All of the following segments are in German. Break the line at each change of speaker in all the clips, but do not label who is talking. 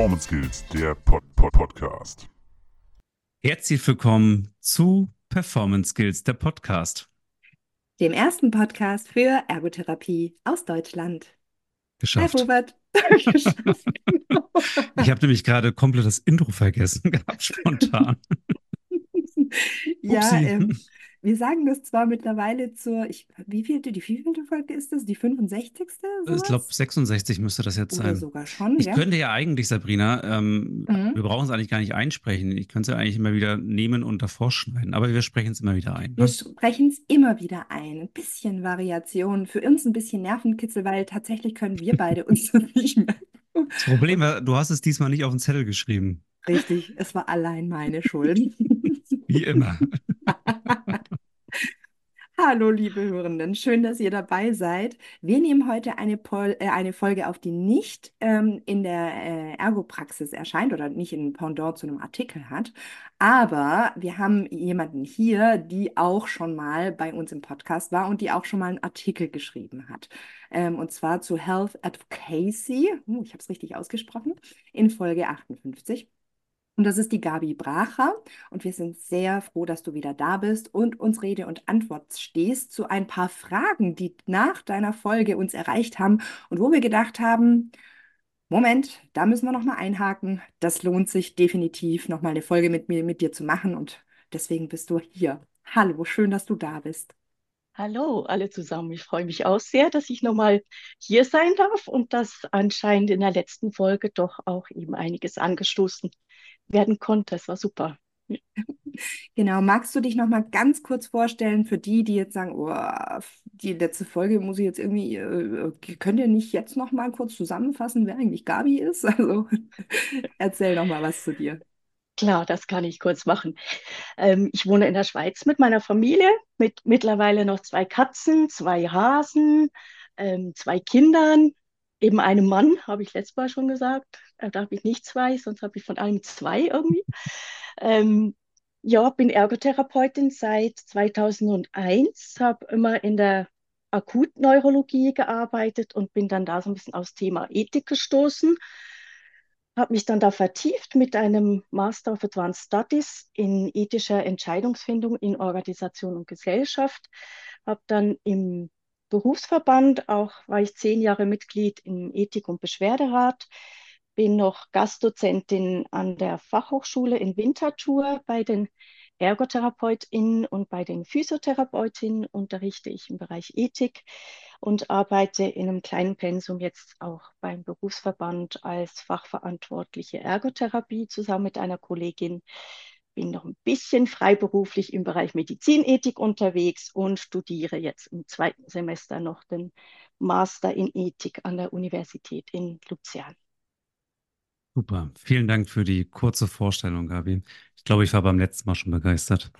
Performance Skills, der Podcast.
Herzlich willkommen zu Performance Skills, der Podcast.
Dem ersten Podcast für Ergotherapie aus Deutschland. Hi
Geschafft.
Robert. Geschafft.
Ich habe nämlich gerade komplett das Intro vergessen gehabt, spontan.
Ja,
Upsi.
wir sagen das zwar mittlerweile die wievielte Folge ist das? Die 65.
Ich glaube,
sowas?
66 müsste das jetzt
Oder
sein.
sogar schon,
Ich
ja?
könnte ja eigentlich, Sabrina, wir
Mhm.
brauchen es eigentlich gar nicht einsprechen. Ich könnte es ja eigentlich immer wieder nehmen und davor schneiden, aber wir sprechen es immer wieder ein.
Wir
Ne?
sprechen es immer wieder ein. Ein bisschen Variation, für uns ein bisschen Nervenkitzel, weil tatsächlich können wir beide uns das nicht merken.
Das Problem
Und
war, du hast es diesmal nicht auf den Zettel geschrieben.
richtig, es war allein meine Schuld.
Wie immer.
Hallo, liebe Hörenden, schön, dass ihr dabei seid. Wir nehmen heute eine Folge auf, die nicht in der Ergopraxis erscheint oder nicht ein Pendant zu einem Artikel hat. Aber wir haben jemanden hier, die auch schon mal bei uns im Podcast war und die auch schon mal einen Artikel geschrieben hat. Und zwar zu Health Advocacy, ich habe es richtig ausgesprochen, in Folge 58. Und das ist die Gabi Bracher. Und wir sind sehr froh, dass du wieder da bist und uns Rede und Antwort stehst zu ein paar Fragen, die nach deiner Folge uns erreicht haben und wo wir gedacht haben, Moment, da müssen wir nochmal einhaken. Das lohnt sich definitiv, nochmal eine Folge mit dir zu machen. Und deswegen bist du hier. Hallo, schön, dass du da bist.
Hallo alle zusammen. Ich freue mich auch sehr, dass ich nochmal hier sein darf und dass anscheinend in der letzten Folge doch auch eben einiges angestoßen werden konnte. Es war super.
Genau, magst du dich noch mal ganz kurz vorstellen für die, die jetzt sagen, oh, die letzte Folge muss ich jetzt irgendwie, könnt ihr nicht jetzt noch mal kurz zusammenfassen, wer eigentlich Gabi ist? Also erzähl noch mal was zu dir.
Klar, das kann ich kurz machen. Ich wohne in der Schweiz mit meiner Familie, mit mittlerweile noch 2 Katzen, 2 Hasen, 2 Kindern, eben einem Mann, habe ich letztes Mal schon gesagt. Da habe ich nicht 2, sonst habe ich von allem 2 irgendwie. Ähm, ja, bin Ergotherapeutin seit 2001, habe immer in der Akutneurologie gearbeitet und bin dann da so ein bisschen aufs Thema Ethik gestoßen. Habe mich dann da vertieft mit einem Master of Advanced Studies in ethischer Entscheidungsfindung in Organisation und Gesellschaft. Habe dann im Berufsverband, auch war ich 10 Jahre Mitglied im Ethik- und Beschwerderat, bin noch Gastdozentin an der Fachhochschule in Winterthur bei den ErgotherapeutInnen und bei den PhysiotherapeutInnen unterrichte ich im Bereich Ethik und arbeite in einem kleinen Pensum jetzt auch beim Berufsverband als fachverantwortliche Ergotherapie zusammen mit einer Kollegin. Bin noch ein bisschen freiberuflich im Bereich Medizinethik unterwegs und studiere jetzt im 2. Semester noch den Master in Ethik an der Universität in Luzern.
Super. Vielen Dank für die kurze Vorstellung, Gabi. Ich glaube, ich war beim letzten Mal schon begeistert.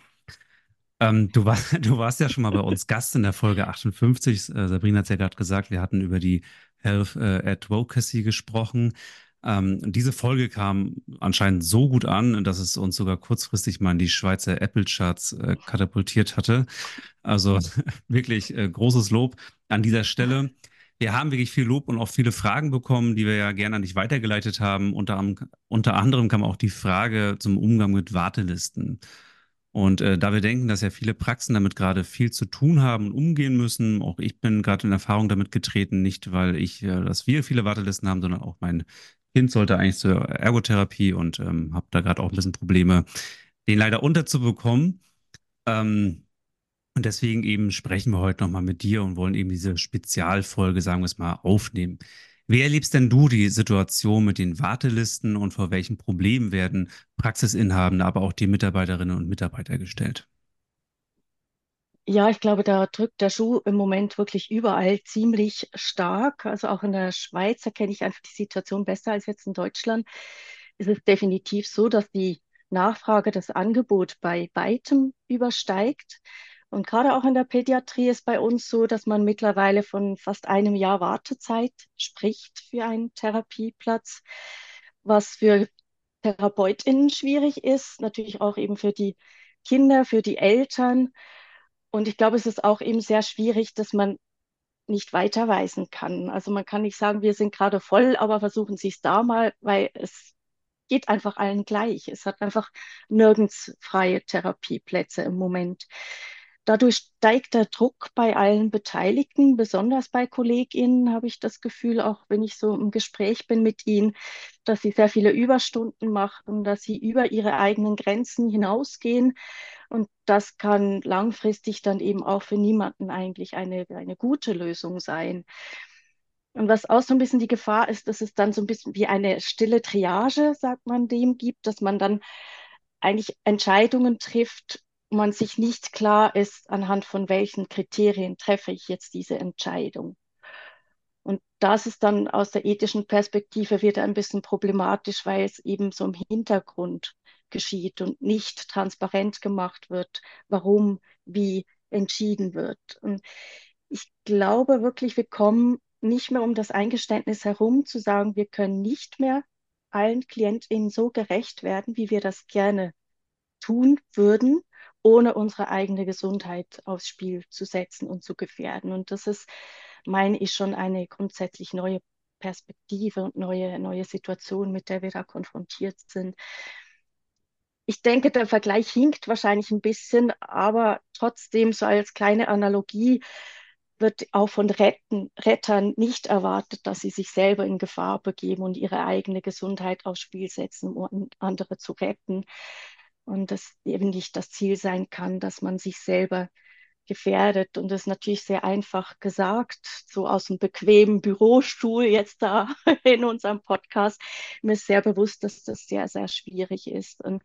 Du warst ja schon mal bei uns Gast in der Folge 58. Sabrina hat es ja gerade gesagt, wir hatten über die Health Advocacy gesprochen. Und diese Folge kam anscheinend so gut an, dass es uns sogar kurzfristig mal in die Schweizer Apple Charts katapultiert hatte. Also wirklich großes Lob an dieser Stelle. Wir haben wirklich viel Lob und auch viele Fragen bekommen, die wir ja gerne an dich weitergeleitet haben. Unter anderem kam auch die Frage zum Umgang mit Wartelisten. Und da wir denken, dass ja viele Praxen damit gerade viel zu tun haben und umgehen müssen, auch ich bin gerade in Erfahrung damit getreten, nicht weil dass wir viele Wartelisten haben, sondern auch mein Kind sollte eigentlich zur Ergotherapie und habe da gerade auch ein bisschen Probleme, den leider unterzubekommen. Ähm, und deswegen eben sprechen wir heute nochmal mit dir und wollen eben diese Spezialfolge, sagen wir es mal, aufnehmen. Wie erlebst denn du die Situation mit den Wartelisten und vor welchen Problemen werden Praxisinhabende, aber auch die Mitarbeiterinnen und Mitarbeiter gestellt?
Ja, ich glaube, da drückt der Schuh im Moment wirklich überall ziemlich stark. Also auch in der Schweiz erkenne ich einfach die Situation besser als jetzt in Deutschland. Es ist definitiv so, dass die Nachfrage das Angebot bei weitem übersteigt. Und gerade auch in der Pädiatrie ist bei uns so, dass man mittlerweile von fast einem Jahr Wartezeit spricht für einen Therapieplatz, was für TherapeutInnen schwierig ist, natürlich auch eben für die Kinder, für die Eltern. Und ich glaube, es ist auch eben sehr schwierig, dass man nicht weiterweisen kann. Also man kann nicht sagen, wir sind gerade voll, aber versuchen Sie es da mal, weil es geht einfach allen gleich. Es hat einfach nirgends freie Therapieplätze im Moment. Dadurch steigt der Druck bei allen Beteiligten, besonders bei KollegInnen habe ich das Gefühl, auch wenn ich so im Gespräch bin mit ihnen, dass sie sehr viele Überstunden machen, dass sie über ihre eigenen Grenzen hinausgehen. Und das kann langfristig dann eben auch für niemanden eigentlich eine gute Lösung sein. Und was auch so ein bisschen die Gefahr ist, dass es dann so ein bisschen wie eine stille Triage, sagt man dem, gibt, dass man dann eigentlich Entscheidungen trifft, wo man sich nicht klar ist, anhand von welchen Kriterien treffe ich jetzt diese Entscheidung. Und das ist dann aus der ethischen Perspektive wieder ein bisschen problematisch, weil es eben so im Hintergrund geschieht und nicht transparent gemacht wird, warum, wie entschieden wird. Und ich glaube wirklich, wir kommen nicht mehr um das Eingeständnis herum, zu sagen, wir können nicht mehr allen KlientInnen so gerecht werden, wie wir das gerne tun würden, ohne unsere eigene Gesundheit aufs Spiel zu setzen und zu gefährden. Und das ist, meine ich, schon eine grundsätzlich neue Perspektive und neue Situation, mit der wir da konfrontiert sind. Ich denke, der Vergleich hinkt wahrscheinlich ein bisschen, aber trotzdem so als kleine Analogie wird auch von Rettern nicht erwartet, dass sie sich selber in Gefahr begeben und ihre eigene Gesundheit aufs Spiel setzen, um andere zu retten. Und das eben nicht das Ziel sein kann, dass man sich selber gefährdet. Und das ist natürlich sehr einfach gesagt, so aus dem bequemen Bürostuhl jetzt da in unserem Podcast. Mir ist sehr bewusst, dass das sehr, sehr schwierig ist. Und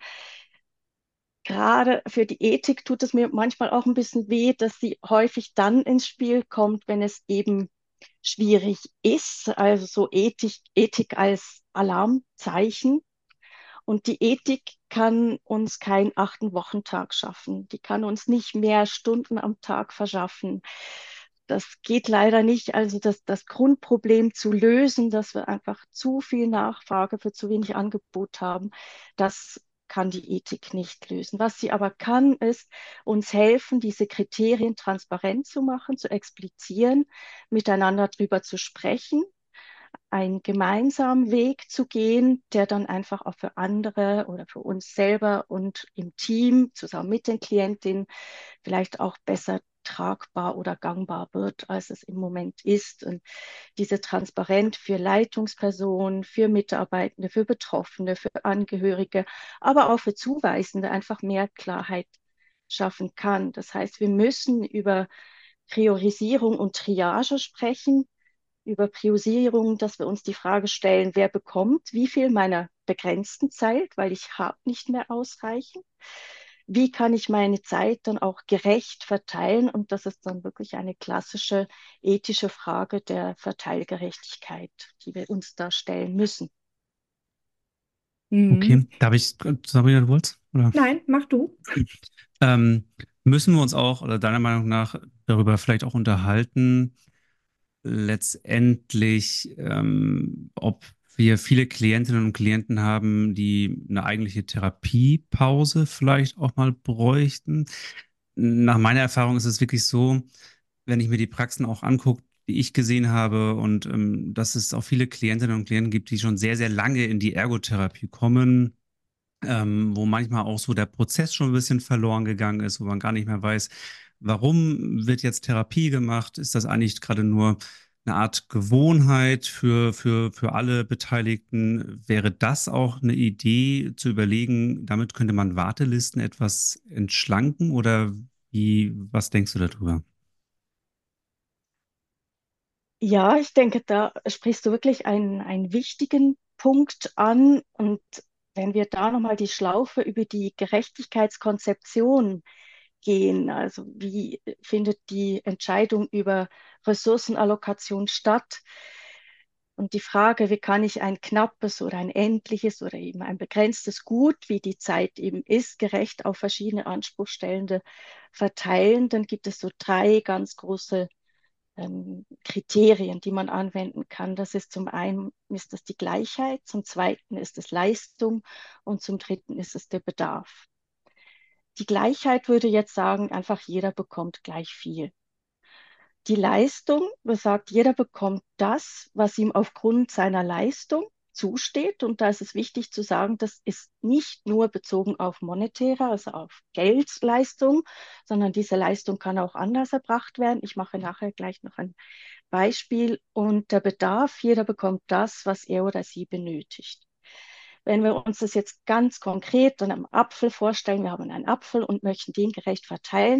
gerade für die Ethik tut es mir manchmal auch ein bisschen weh, dass sie häufig dann ins Spiel kommt, wenn es eben schwierig ist. Also so Ethik als Alarmzeichen. Und die Ethik kann uns keinen 8-Wochentag schaffen. Die kann uns nicht mehr Stunden am Tag verschaffen. Das geht leider nicht. Also das Grundproblem zu lösen, dass wir einfach zu viel Nachfrage für zu wenig Angebot haben, das kann die Ethik nicht lösen. Was sie aber kann, ist uns helfen, diese Kriterien transparent zu machen, zu explizieren, miteinander drüber zu sprechen, einen gemeinsamen Weg zu gehen, der dann einfach auch für andere oder für uns selber und im Team zusammen mit den Klientinnen vielleicht auch besser tragbar oder gangbar wird, als es im Moment ist. Und diese Transparenz für Leitungspersonen, für Mitarbeitende, für Betroffene, für Angehörige, aber auch für Zuweisende einfach mehr Klarheit schaffen kann. Das heißt, wir müssen über Priorisierung und Triage sprechen, über Priorisierung, dass wir uns die Frage stellen, wer bekommt wie viel meiner begrenzten Zeit, weil ich habe nicht mehr ausreichend. Wie kann ich meine Zeit dann auch gerecht verteilen? Und das ist dann wirklich eine klassische ethische Frage der Verteilgerechtigkeit, die wir uns da stellen müssen.
Mhm.
Okay, darf ich, Sabrina, du wolltest? Oder?
Nein, mach du.
Ähm, Müssen wir uns auch, oder deiner Meinung nach, darüber vielleicht auch unterhalten, letztendlich, ob wir viele Klientinnen und Klienten haben, die eine eigentliche Therapiepause vielleicht auch mal bräuchten? Nach meiner Erfahrung ist es wirklich so, wenn ich mir die Praxen auch angucke, die ich gesehen habe, und dass es auch viele Klientinnen und Klienten gibt, die schon sehr, sehr lange in die Ergotherapie kommen, wo manchmal auch so der Prozess schon ein bisschen verloren gegangen ist, wo man gar nicht mehr weiß, warum wird jetzt Therapie gemacht? Ist das eigentlich gerade nur eine Art Gewohnheit für alle Beteiligten? Wäre das auch eine Idee zu überlegen, damit könnte man Wartelisten etwas entschlanken, oder was denkst du darüber?
Ja, ich denke, da sprichst du wirklich einen wichtigen Punkt an. Und wenn wir da nochmal die Schlaufe über die Gerechtigkeitskonzeption gehen, also wie findet die Entscheidung über Ressourcenallokation statt? Und die Frage, wie kann ich ein knappes oder ein endliches oder eben ein begrenztes Gut, wie die Zeit eben ist, gerecht auf verschiedene Anspruchstellende verteilen, dann gibt es so drei ganz große Kriterien, die man anwenden kann. Das ist zum einen ist das die Gleichheit, zum zweiten ist es Leistung und zum dritten ist es der Bedarf. Die Gleichheit würde jetzt sagen, einfach jeder bekommt gleich viel. Die Leistung besagt, jeder bekommt das, was ihm aufgrund seiner Leistung zusteht. Und da ist es wichtig zu sagen, das ist nicht nur bezogen auf monetäre, also auf Geldleistung, sondern diese Leistung kann auch anders erbracht werden. Ich mache nachher gleich noch ein Beispiel. Und der Bedarf, jeder bekommt das, was er oder sie benötigt. Wenn wir uns das jetzt ganz konkret an einem Apfel vorstellen, wir haben einen Apfel und möchten den gerecht verteilen,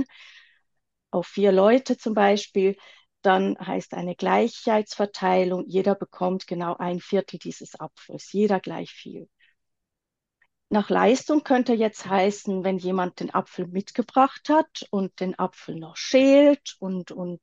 auf 4 Leute zum Beispiel, dann heißt eine Gleichheitsverteilung, jeder bekommt genau ein Viertel dieses Apfels, jeder gleich viel. Nach Leistung könnte jetzt heißen, wenn jemand den Apfel mitgebracht hat und den Apfel noch schält und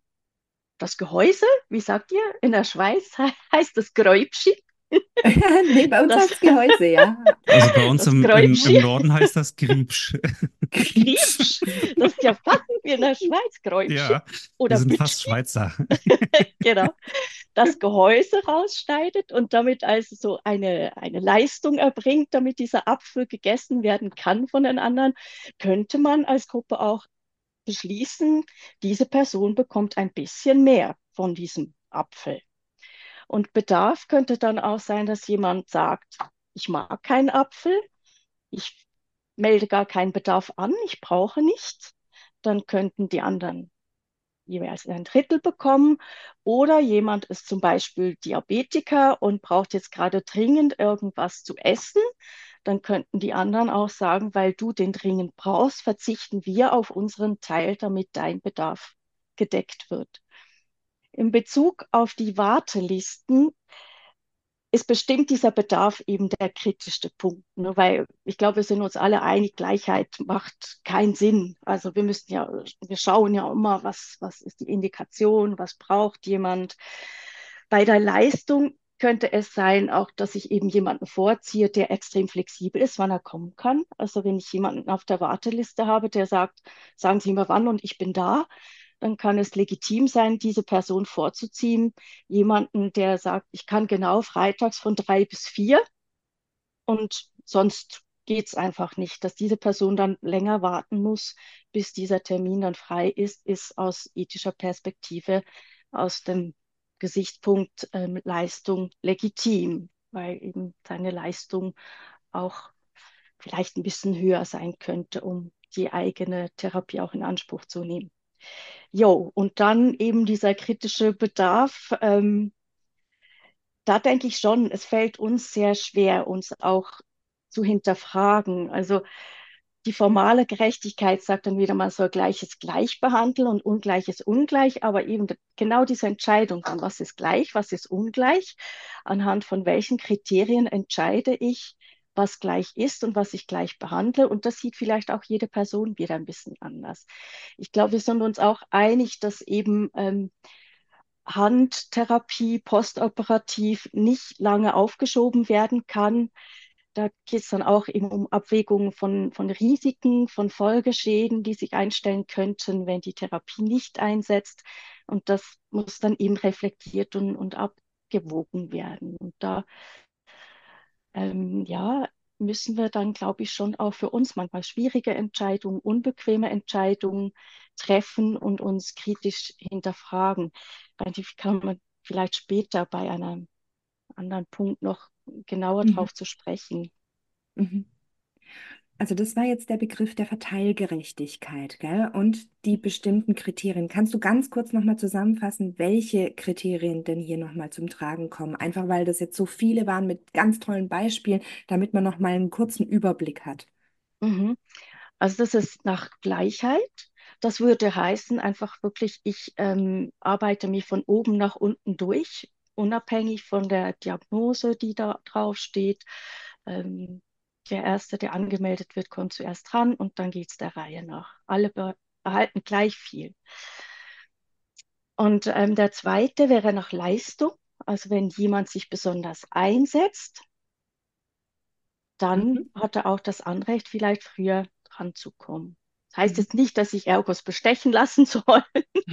das Gehäuse, wie sagt ihr, in der Schweiz heißt das Gräubschi,
Nee, bei uns
das,
heißt es Gehäuse, ja.
Also bei uns
das
im
Gräubschi,
Norden heißt das Griebsch.
Griebsch, das ist ja fast wie in der Schweiz, Gräubschi
Ja, wir
oder
sind fast
Bütschli,
Schweizer.
genau. Das Gehäuse rausschneidet und damit also so eine Leistung erbringt, damit dieser Apfel gegessen werden kann von den anderen, könnte man als Gruppe auch beschließen, diese Person bekommt ein bisschen mehr von diesem Apfel. Und Bedarf könnte dann auch sein, dass jemand sagt, ich mag keinen Apfel, ich melde gar keinen Bedarf an, ich brauche nichts. Dann könnten die anderen jeweils ein Drittel bekommen. Oder jemand ist zum Beispiel Diabetiker und braucht jetzt gerade dringend irgendwas zu essen. Dann könnten die anderen auch sagen, weil du den dringend brauchst, verzichten wir auf unseren Teil, damit dein Bedarf gedeckt wird. In Bezug auf die Wartelisten ist bestimmt dieser Bedarf eben der kritischste Punkt, ne? Weil ich glaube, wir sind uns alle einig, Gleichheit macht keinen Sinn. Also wir schauen ja immer, was ist die Indikation, was braucht jemand. Bei der Leistung könnte es sein, auch, dass ich eben jemanden vorziehe, der extrem flexibel ist, wann er kommen kann. Also wenn ich jemanden auf der Warteliste habe, der sagt, sagen Sie mir wann und ich bin da, dann kann es legitim sein, diese Person vorzuziehen. Jemanden, der sagt, ich kann genau freitags von 3 bis 4 und sonst geht es einfach nicht. Dass diese Person dann länger warten muss, bis dieser Termin dann frei ist, ist aus ethischer Perspektive, aus dem Gesichtspunkt Leistung legitim, weil eben seine Leistung auch vielleicht ein bisschen höher sein könnte, um die eigene Therapie auch in Anspruch zu nehmen. Jo, und dann eben dieser kritische Bedarf. Da denke ich schon, es fällt uns sehr schwer, uns auch zu hinterfragen. Also die formale Gerechtigkeit sagt dann wieder, man soll Gleiches gleich behandeln und Ungleiches ungleich, aber eben genau diese Entscheidung dann, was ist gleich, was ist ungleich, anhand von welchen Kriterien entscheide ich, was gleich ist und was ich gleich behandle. Und das sieht vielleicht auch jede Person wieder ein bisschen anders. Ich glaube, wir sind uns auch einig, dass eben Handtherapie postoperativ nicht lange aufgeschoben werden kann. Da geht es dann auch eben um Abwägungen von Risiken, von Folgeschäden, die sich einstellen könnten, wenn die Therapie nicht einsetzt. Und das muss dann eben reflektiert und abgewogen werden. Und da ja, müssen wir dann, glaube ich, schon auch für uns manchmal schwierige Entscheidungen, unbequeme Entscheidungen treffen und uns kritisch hinterfragen. Die kann man vielleicht später bei einem anderen Punkt noch genauer
Mhm.
drauf zu sprechen.
Mhm. Also das war jetzt der Begriff der Verteilgerechtigkeit, gell? Und die bestimmten Kriterien. Kannst du ganz kurz nochmal zusammenfassen, welche Kriterien denn hier nochmal zum Tragen kommen? Einfach weil das jetzt so viele waren mit ganz tollen Beispielen, damit man nochmal einen kurzen Überblick hat.
Mhm. Also das ist nach Gleichheit. Das würde heißen, einfach wirklich, ich arbeite mich von oben nach unten durch, unabhängig von der Diagnose, die da drauf steht. Ähm, Der Erste, der angemeldet wird, kommt zuerst dran und dann geht es der Reihe nach. Erhalten gleich viel. Und der zweite wäre nach Leistung. Also wenn jemand sich besonders einsetzt, dann
Mhm.
hat er auch das Anrecht, vielleicht früher dran zu kommen. Das heißt jetzt nicht, dass sich Ergos bestechen lassen soll,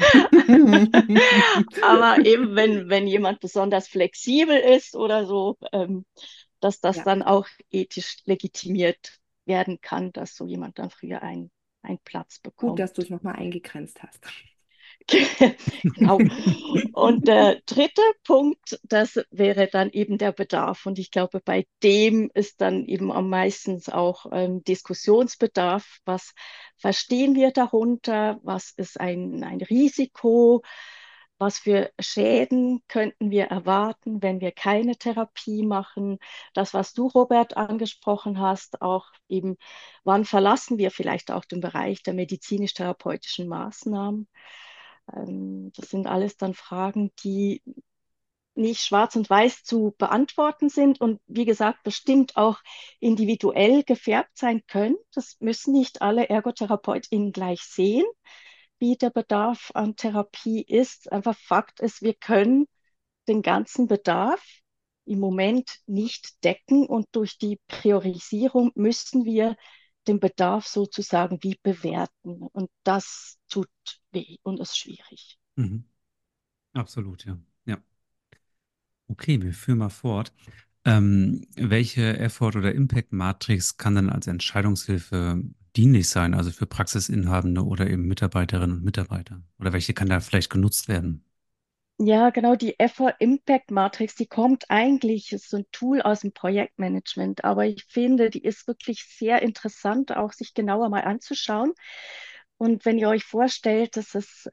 aber eben wenn jemand besonders flexibel ist oder so, dass das
Ja,
dann auch ethisch legitimiert werden kann, dass so jemand dann früher einen Platz
gut, dass
bekommt.
du es nochmal eingegrenzt hast.
Genau. Und der dritte Punkt, das wäre dann eben der Bedarf. Und ich glaube, bei dem ist dann eben am meisten auch Diskussionsbedarf. Was verstehen wir darunter? Was ist ein Risiko? Was für Schäden könnten wir erwarten, wenn wir keine Therapie machen? Das, was du, Robert, angesprochen hast, auch eben, wann verlassen wir vielleicht auch den Bereich der medizinisch-therapeutischen Maßnahmen? Das sind alles dann Fragen, die nicht schwarz und weiß zu beantworten sind und wie gesagt, bestimmt auch individuell gefärbt sein können. Das müssen nicht alle ErgotherapeutInnen gleich sehen, wie der Bedarf an Therapie ist. Einfach Fakt ist, wir können den ganzen Bedarf im Moment nicht decken und durch die Priorisierung müssen wir den Bedarf sozusagen wie bewerten. Und das tut weh und ist schwierig.
Mhm. Absolut, ja. Ja. Okay, wir führen mal fort. Welche Effort- oder Impact-Matrix kann dann als Entscheidungshilfe dienlich sein, also für Praxisinhabende oder eben Mitarbeiterinnen und Mitarbeiter? Oder welche kann da vielleicht genutzt werden?
Ja, genau, die Effort-Impact-Matrix, die kommt eigentlich, ist so ein Tool aus dem Projektmanagement, aber ich finde, die ist wirklich sehr interessant, auch sich genauer mal anzuschauen. Und wenn ihr euch vorstellt, dass es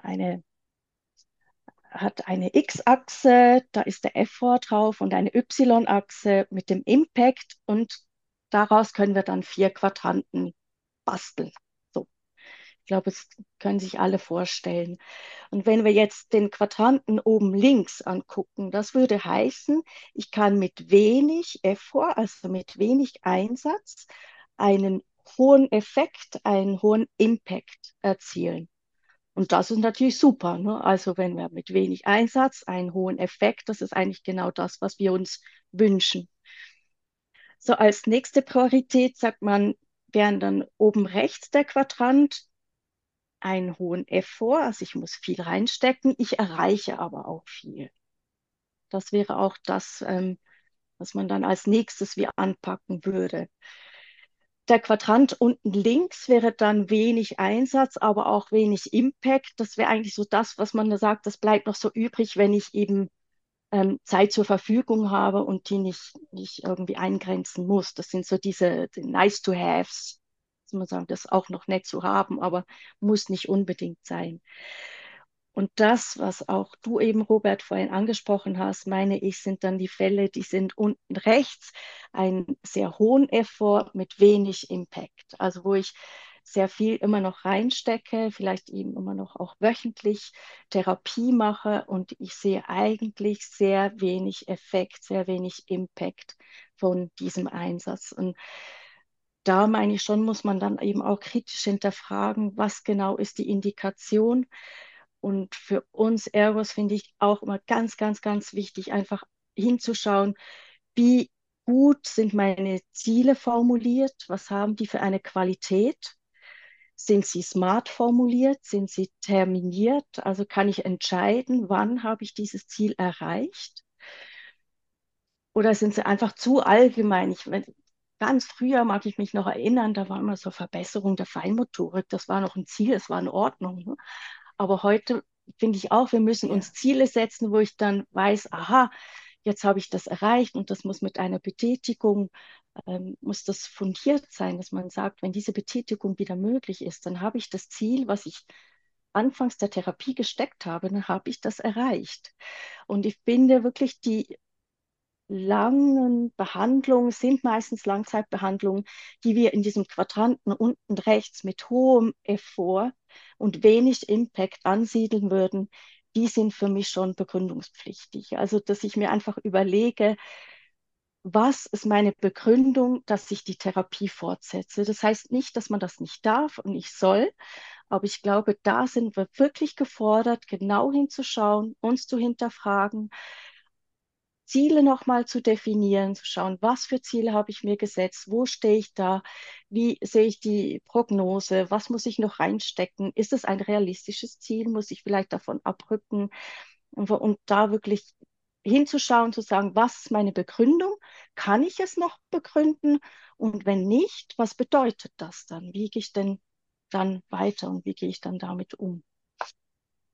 hat eine X-Achse, da ist der Effort drauf und eine Y-Achse mit dem Impact und daraus können wir dann 4 Quadranten basteln. So, ich glaube, das können sich alle vorstellen. Und wenn wir jetzt den Quadranten oben links angucken, das würde heißen, ich kann mit wenig Effort, also mit wenig Einsatz, einen hohen Effekt, einen hohen Impact erzielen. Und das ist natürlich super, ne? Also wenn wir mit wenig Einsatz einen hohen Effekt, das ist eigentlich genau das, was wir uns wünschen. So als nächste Priorität sagt man, wären dann oben rechts der Quadrant einen hohen Effort, also ich muss viel reinstecken, ich erreiche aber auch viel. Das wäre auch das, was man dann als nächstes wie anpacken würde. Der Quadrant unten links wäre dann wenig Einsatz, aber auch wenig Impact. Das wäre eigentlich so das, was man da sagt, das bleibt noch so übrig, wenn ich eben Zeit zur Verfügung habe und die nicht irgendwie eingrenzen muss. Das sind so die Nice-to-Haves, muss man sagen, das auch noch nett zu haben, aber muss nicht unbedingt sein. Und das, was auch du eben, Robert, vorhin angesprochen hast, meine ich, sind dann die Fälle, die sind unten rechts, einen sehr hohen Effort mit wenig Impact. Also wo ich sehr viel immer noch reinstecke, vielleicht eben immer noch auch wöchentlich Therapie mache und ich sehe eigentlich sehr wenig Effekt, sehr wenig Impact von diesem Einsatz. Und da meine ich schon, muss man dann eben auch kritisch hinterfragen, was genau ist die Indikation. Und für uns Ergos finde ich auch immer ganz, ganz, ganz wichtig, einfach hinzuschauen, wie gut sind meine Ziele formuliert, was haben die für eine Qualität, sind sie smart formuliert, sind sie terminiert, also kann ich entscheiden, wann habe ich dieses Ziel erreicht oder sind sie einfach zu allgemein? Ganz früher mag ich mich noch erinnern, da war immer so Verbesserung der Feinmotorik, das war noch ein Ziel, es war in Ordnung. Ne? Aber heute finde ich auch, wir müssen
Ja.
uns Ziele setzen, wo ich dann weiß, aha, jetzt habe ich das erreicht und das muss mit einer Betätigung, muss das fundiert sein, dass man sagt, wenn diese Betätigung wieder möglich ist, dann habe ich das Ziel, was ich anfangs der Therapie gesteckt habe, dann habe ich das erreicht. Und ich finde wirklich, die langen Behandlungen sind meistens Langzeitbehandlungen, die wir in diesem Quadranten unten rechts mit hohem Effort und wenig Impact ansiedeln würden, die sind für mich schon begründungspflichtig. Also, dass ich mir einfach überlege, was ist meine Begründung, dass ich die Therapie fortsetze? Das heißt nicht, dass man das nicht darf und nicht soll, aber ich glaube, da sind wir wirklich gefordert, genau hinzuschauen, uns zu hinterfragen, Ziele nochmal zu definieren, zu schauen, was für Ziele habe ich mir gesetzt, wo stehe ich da, wie sehe ich die Prognose, was muss ich noch reinstecken, ist es ein realistisches Ziel, muss ich vielleicht davon abrücken und da wirklich hinzuschauen, zu sagen, was ist meine Begründung, kann ich es noch begründen und wenn nicht, was bedeutet das dann, wie gehe ich denn dann weiter und wie gehe ich dann damit um?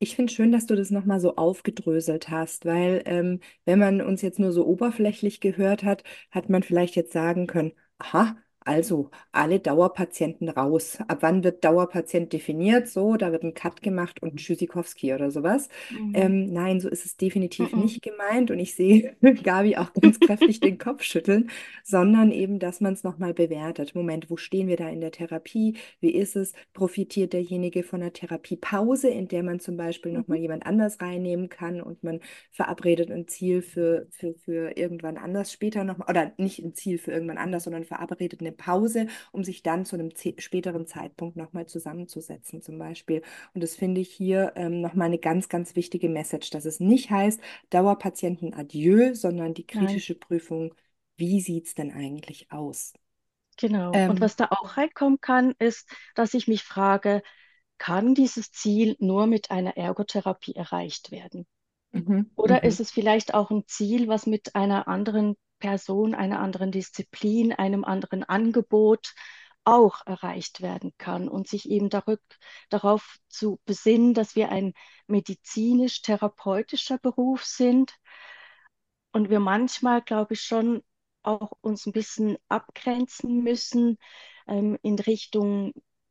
Ich finde schön, dass du das nochmal so aufgedröselt hast, weil wenn man uns jetzt nur so oberflächlich gehört hat, hat man vielleicht jetzt sagen können, aha, also alle Dauerpatienten raus. Ab wann wird Dauerpatient definiert? So, da wird ein Cut gemacht und Tschüssikowski oder sowas.
Mhm.
Nein, so ist es definitiv
Mhm.
nicht gemeint und ich sehe Gabi auch ganz kräftig den Kopf schütteln, sondern eben, dass man es nochmal bewertet. Moment, wo stehen wir da in der Therapie? Wie ist es? Profitiert derjenige von einer Therapiepause, in der man zum Beispiel
Mhm.
nochmal jemand anders reinnehmen kann und man verabredet ein Ziel für irgendwann anders später nochmal, oder nicht ein Ziel für irgendwann anders, sondern verabredet eine Pause, um sich dann zu einem späteren Zeitpunkt nochmal zusammenzusetzen zum Beispiel. Und das finde ich hier nochmal eine ganz, ganz wichtige Message, dass es nicht heißt, Dauerpatienten adieu, sondern die
Nein,
kritische Prüfung, wie sieht es denn eigentlich aus?
genau. Und
Ähm,
was da auch reinkommen kann, ist, dass ich mich frage, kann dieses Ziel nur mit einer Ergotherapie erreicht werden?
mhm,
Oder ist
mhm,
es vielleicht auch ein Ziel, was mit einer anderen Person, einer anderen Disziplin, einem anderen Angebot auch erreicht werden kann und sich eben darauf zu besinnen, dass wir ein medizinisch-therapeutischer Beruf sind und wir manchmal, glaube ich, schon auch uns ein bisschen abgrenzen müssen in Richtung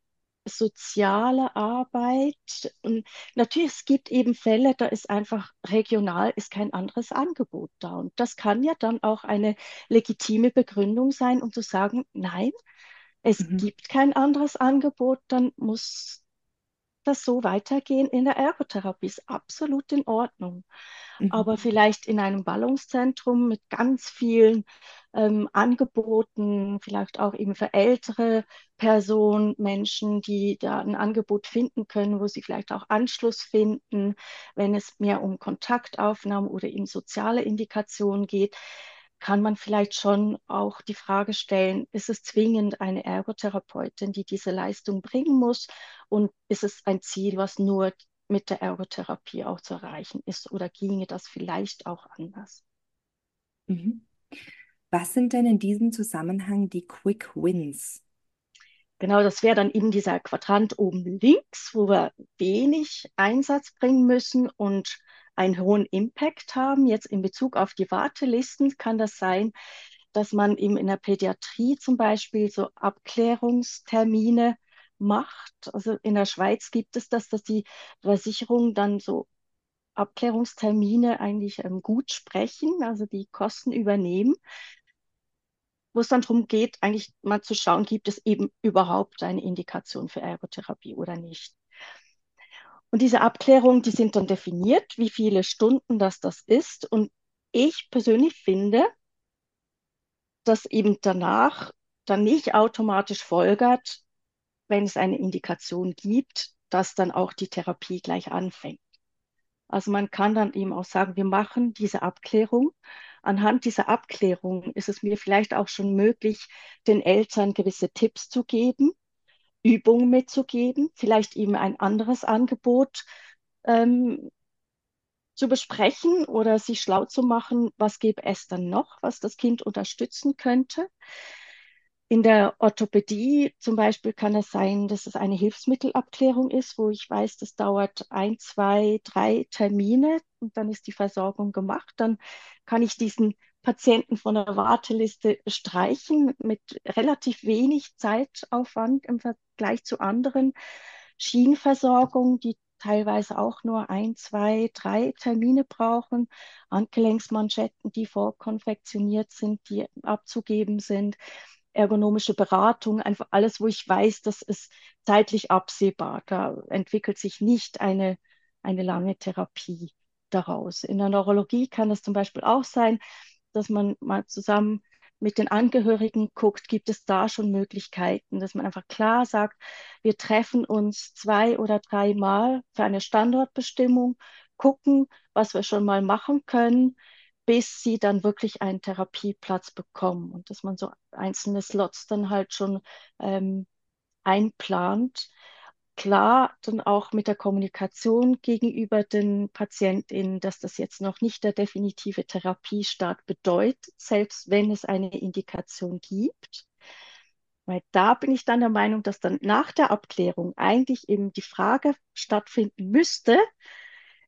soziale Arbeit. Und natürlich, es gibt eben Fälle, da ist einfach regional ist kein anderes Angebot da. Und das kann ja dann auch eine legitime Begründung sein, um zu sagen, nein, es
mhm,
gibt kein anderes Angebot, dann muss das so weitergehen in der Ergotherapie. Ist absolut in Ordnung,
mhm.
aber vielleicht in einem Ballungszentrum mit ganz vielen Angeboten, vielleicht auch eben für ältere Personen, Menschen, die da ein Angebot finden können, wo sie vielleicht auch Anschluss finden, wenn es mehr um Kontaktaufnahmen oder eben soziale Indikationen geht, kann man vielleicht schon auch die Frage stellen, ist es zwingend eine Ergotherapeutin, die diese Leistung bringen muss? Und ist es ein Ziel, was nur mit der Ergotherapie auch zu erreichen ist oder ginge das vielleicht auch anders?
Mhm. Was sind denn in diesem Zusammenhang die Quick Wins?
Genau, das wäre dann eben dieser Quadrant oben links, wo wir wenig Einsatz bringen müssen und einen hohen Impact haben. Jetzt in Bezug auf die Wartelisten kann das sein, dass man eben in der Pädiatrie zum Beispiel so Abklärungstermine macht. Also in der Schweiz gibt es das, dass die Versicherungen dann so Abklärungstermine eigentlich gut sprechen, also die Kosten übernehmen, wo es dann darum geht, eigentlich mal zu schauen, gibt es eben überhaupt eine Indikation für Ergotherapie oder nicht. Und diese Abklärungen, die sind dann definiert, wie viele Stunden das ist. Und ich persönlich finde, dass eben danach dann nicht automatisch folgert, wenn es eine Indikation gibt, dass dann auch die Therapie gleich anfängt. Also man kann dann eben auch sagen, wir machen diese Abklärung. Anhand dieser Abklärung ist es mir vielleicht auch schon möglich, den Eltern gewisse Tipps zu geben, Übungen mitzugeben, vielleicht eben ein anderes Angebot ähm, zu besprechen oder sich schlau zu machen, was gäbe es dann noch, was das Kind unterstützen könnte. In der Orthopädie zum Beispiel kann es sein, dass es eine Hilfsmittelabklärung ist, wo ich weiß, das dauert ein, zwei, drei Termine und dann ist die Versorgung gemacht. Dann kann ich diesen Patienten von der Warteliste streichen mit relativ wenig Zeitaufwand im Vergleich zu anderen Schienenversorgungen, die teilweise auch nur ein, zwei, drei Termine brauchen, Handgelenksmanschetten, die vorkonfektioniert sind, die abzugeben sind, ergonomische Beratung, einfach alles, wo ich weiß, das ist zeitlich absehbar. Da entwickelt sich nicht eine lange Therapie daraus. In der Neurologie kann es zum Beispiel auch sein, dass man mal zusammen mit den Angehörigen guckt, gibt es da schon Möglichkeiten, dass man einfach klar sagt, wir treffen uns zwei oder dreimal für eine Standortbestimmung, gucken, was wir schon mal machen können, bis sie dann wirklich einen Therapieplatz bekommen und dass man so einzelne Slots dann halt schon ähm, einplant. Klar, dann auch mit der Kommunikation gegenüber den PatientInnen, dass das jetzt noch nicht der definitive Therapiestart bedeutet, selbst wenn es eine Indikation gibt. Weil da bin ich dann der Meinung, dass dann nach der Abklärung eigentlich eben die Frage stattfinden müsste,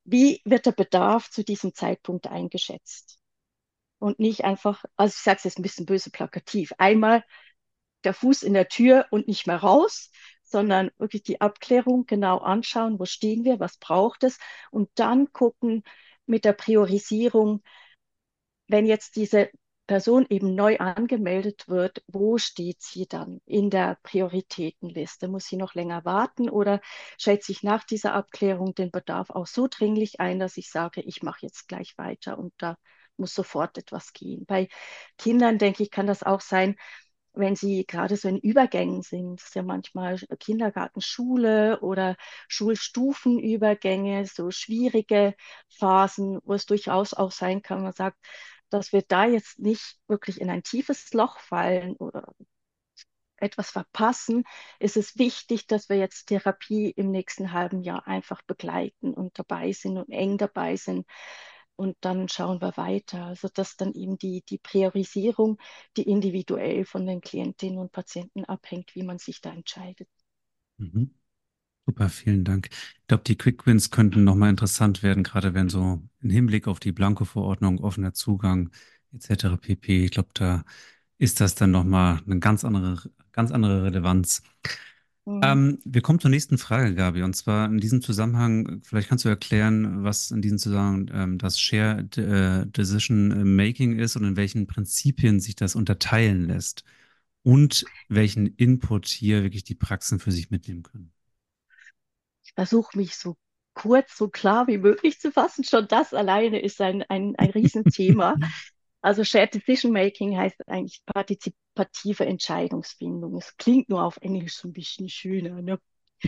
wie wird der Bedarf zu diesem Zeitpunkt eingeschätzt? Und nicht einfach, also ich sage es jetzt ein bisschen böse plakativ, einmal der Fuß in der Tür und nicht mehr raus, sondern wirklich die Abklärung genau anschauen, wo stehen wir, was braucht es und dann gucken mit der Priorisierung, wenn jetzt diese Person eben neu angemeldet wird, wo steht sie dann in der Prioritätenliste? Muss sie noch länger warten oder schätze ich nach dieser Abklärung den Bedarf auch so dringlich ein, dass ich sage, ich mache jetzt gleich weiter und da muss sofort etwas gehen. Bei Kindern, denke ich, kann das auch sein, wenn sie gerade so in Übergängen sind. Das ist ja manchmal Kindergarten, Schule oder Schulstufenübergänge, so schwierige Phasen, wo es durchaus auch sein kann, man sagt, dass wir da jetzt nicht wirklich in ein tiefes Loch fallen oder etwas verpassen, ist es wichtig, dass wir jetzt Therapie im nächsten halben Jahr einfach begleiten und dabei sind und eng dabei sind. Und dann schauen wir weiter. Also dass dann eben die Priorisierung, die individuell von den Klientinnen und Patienten abhängt, wie man sich da entscheidet.
Mhm. Super, vielen Dank. Ich glaube, die Quick Wins könnten nochmal interessant werden, gerade wenn so im Hinblick auf die Blanko-Verordnung, offener Zugang etc. pp. Ich glaube, da ist das dann nochmal eine ganz andere Relevanz.
Mhm.
Wir kommen zur nächsten Frage, Gabi. Und zwar in diesem Zusammenhang, vielleicht kannst du erklären, was in diesem Zusammenhang das Shared Decision Making ist und in welchen Prinzipien sich das unterteilen lässt und welchen Input hier wirklich die Praxen für sich mitnehmen können.
Ich versuche mich so kurz, so klar wie möglich zu fassen. Schon das alleine ist ein Riesenthema. Also Shared Decision Making heißt eigentlich partizipative Entscheidungsfindung. Es klingt nur auf Englisch so ein bisschen schöner, ne?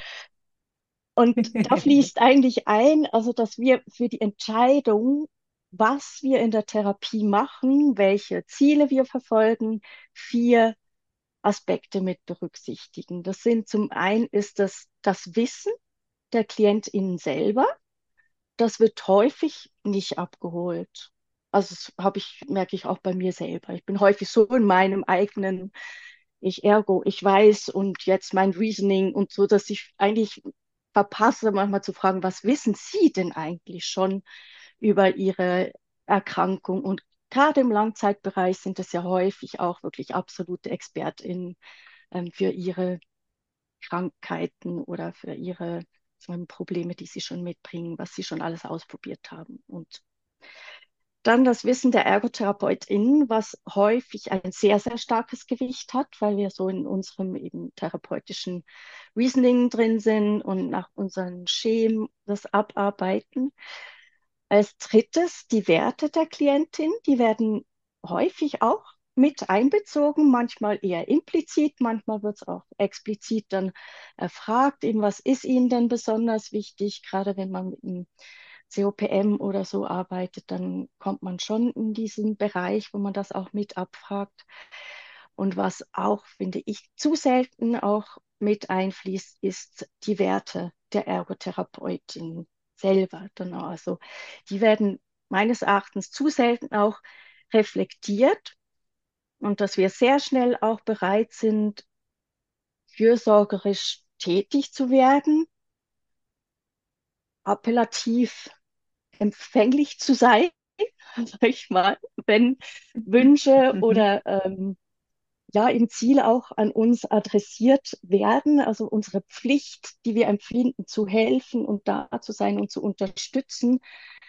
Und da fließt eigentlich ein, also dass wir für die Entscheidung, was wir in der Therapie machen, welche Ziele wir verfolgen, 4 Aspekte mit berücksichtigen. Das sind zum einen ist das Wissen der KlientInnen selber. Das wird häufig nicht abgeholt. Also das merke ich auch bei mir selber. Ich bin häufig so in meinem eigenen ich weiß und jetzt mein Reasoning und so, dass ich eigentlich verpasse, manchmal zu fragen, was wissen Sie denn eigentlich schon über Ihre Erkrankung? Und gerade im Langzeitbereich sind es ja häufig auch wirklich absolute ExpertInnen für ihre Krankheiten oder für ihre Probleme, die sie schon mitbringen, was sie schon alles ausprobiert haben. Und dann das Wissen der ErgotherapeutInnen, was häufig ein sehr, sehr starkes Gewicht hat, weil wir so in unserem eben therapeutischen Reasoning drin sind und nach unseren Schemen das abarbeiten. Als drittes die Werte der Klientin, die werden häufig auch mit einbezogen, manchmal eher implizit, manchmal wird es auch explizit dann erfragt, eben was ist Ihnen denn besonders wichtig, gerade wenn man mit einem COPM oder so arbeitet, dann kommt man schon in diesen Bereich, wo man das auch mit abfragt. Und was auch, finde ich, zu selten auch mit einfließt, ist die Werte der Ergotherapeutin selber. Dann also die werden meines Erachtens zu selten auch reflektiert und dass wir sehr schnell auch bereit sind, fürsorgerisch tätig zu werden, appellativ empfänglich zu sein, sag ich mal, wenn Wünsche
Mhm.
oder ja, eben Ziele auch an uns adressiert werden, also unsere Pflicht, die wir empfinden, zu helfen und da zu sein und zu unterstützen,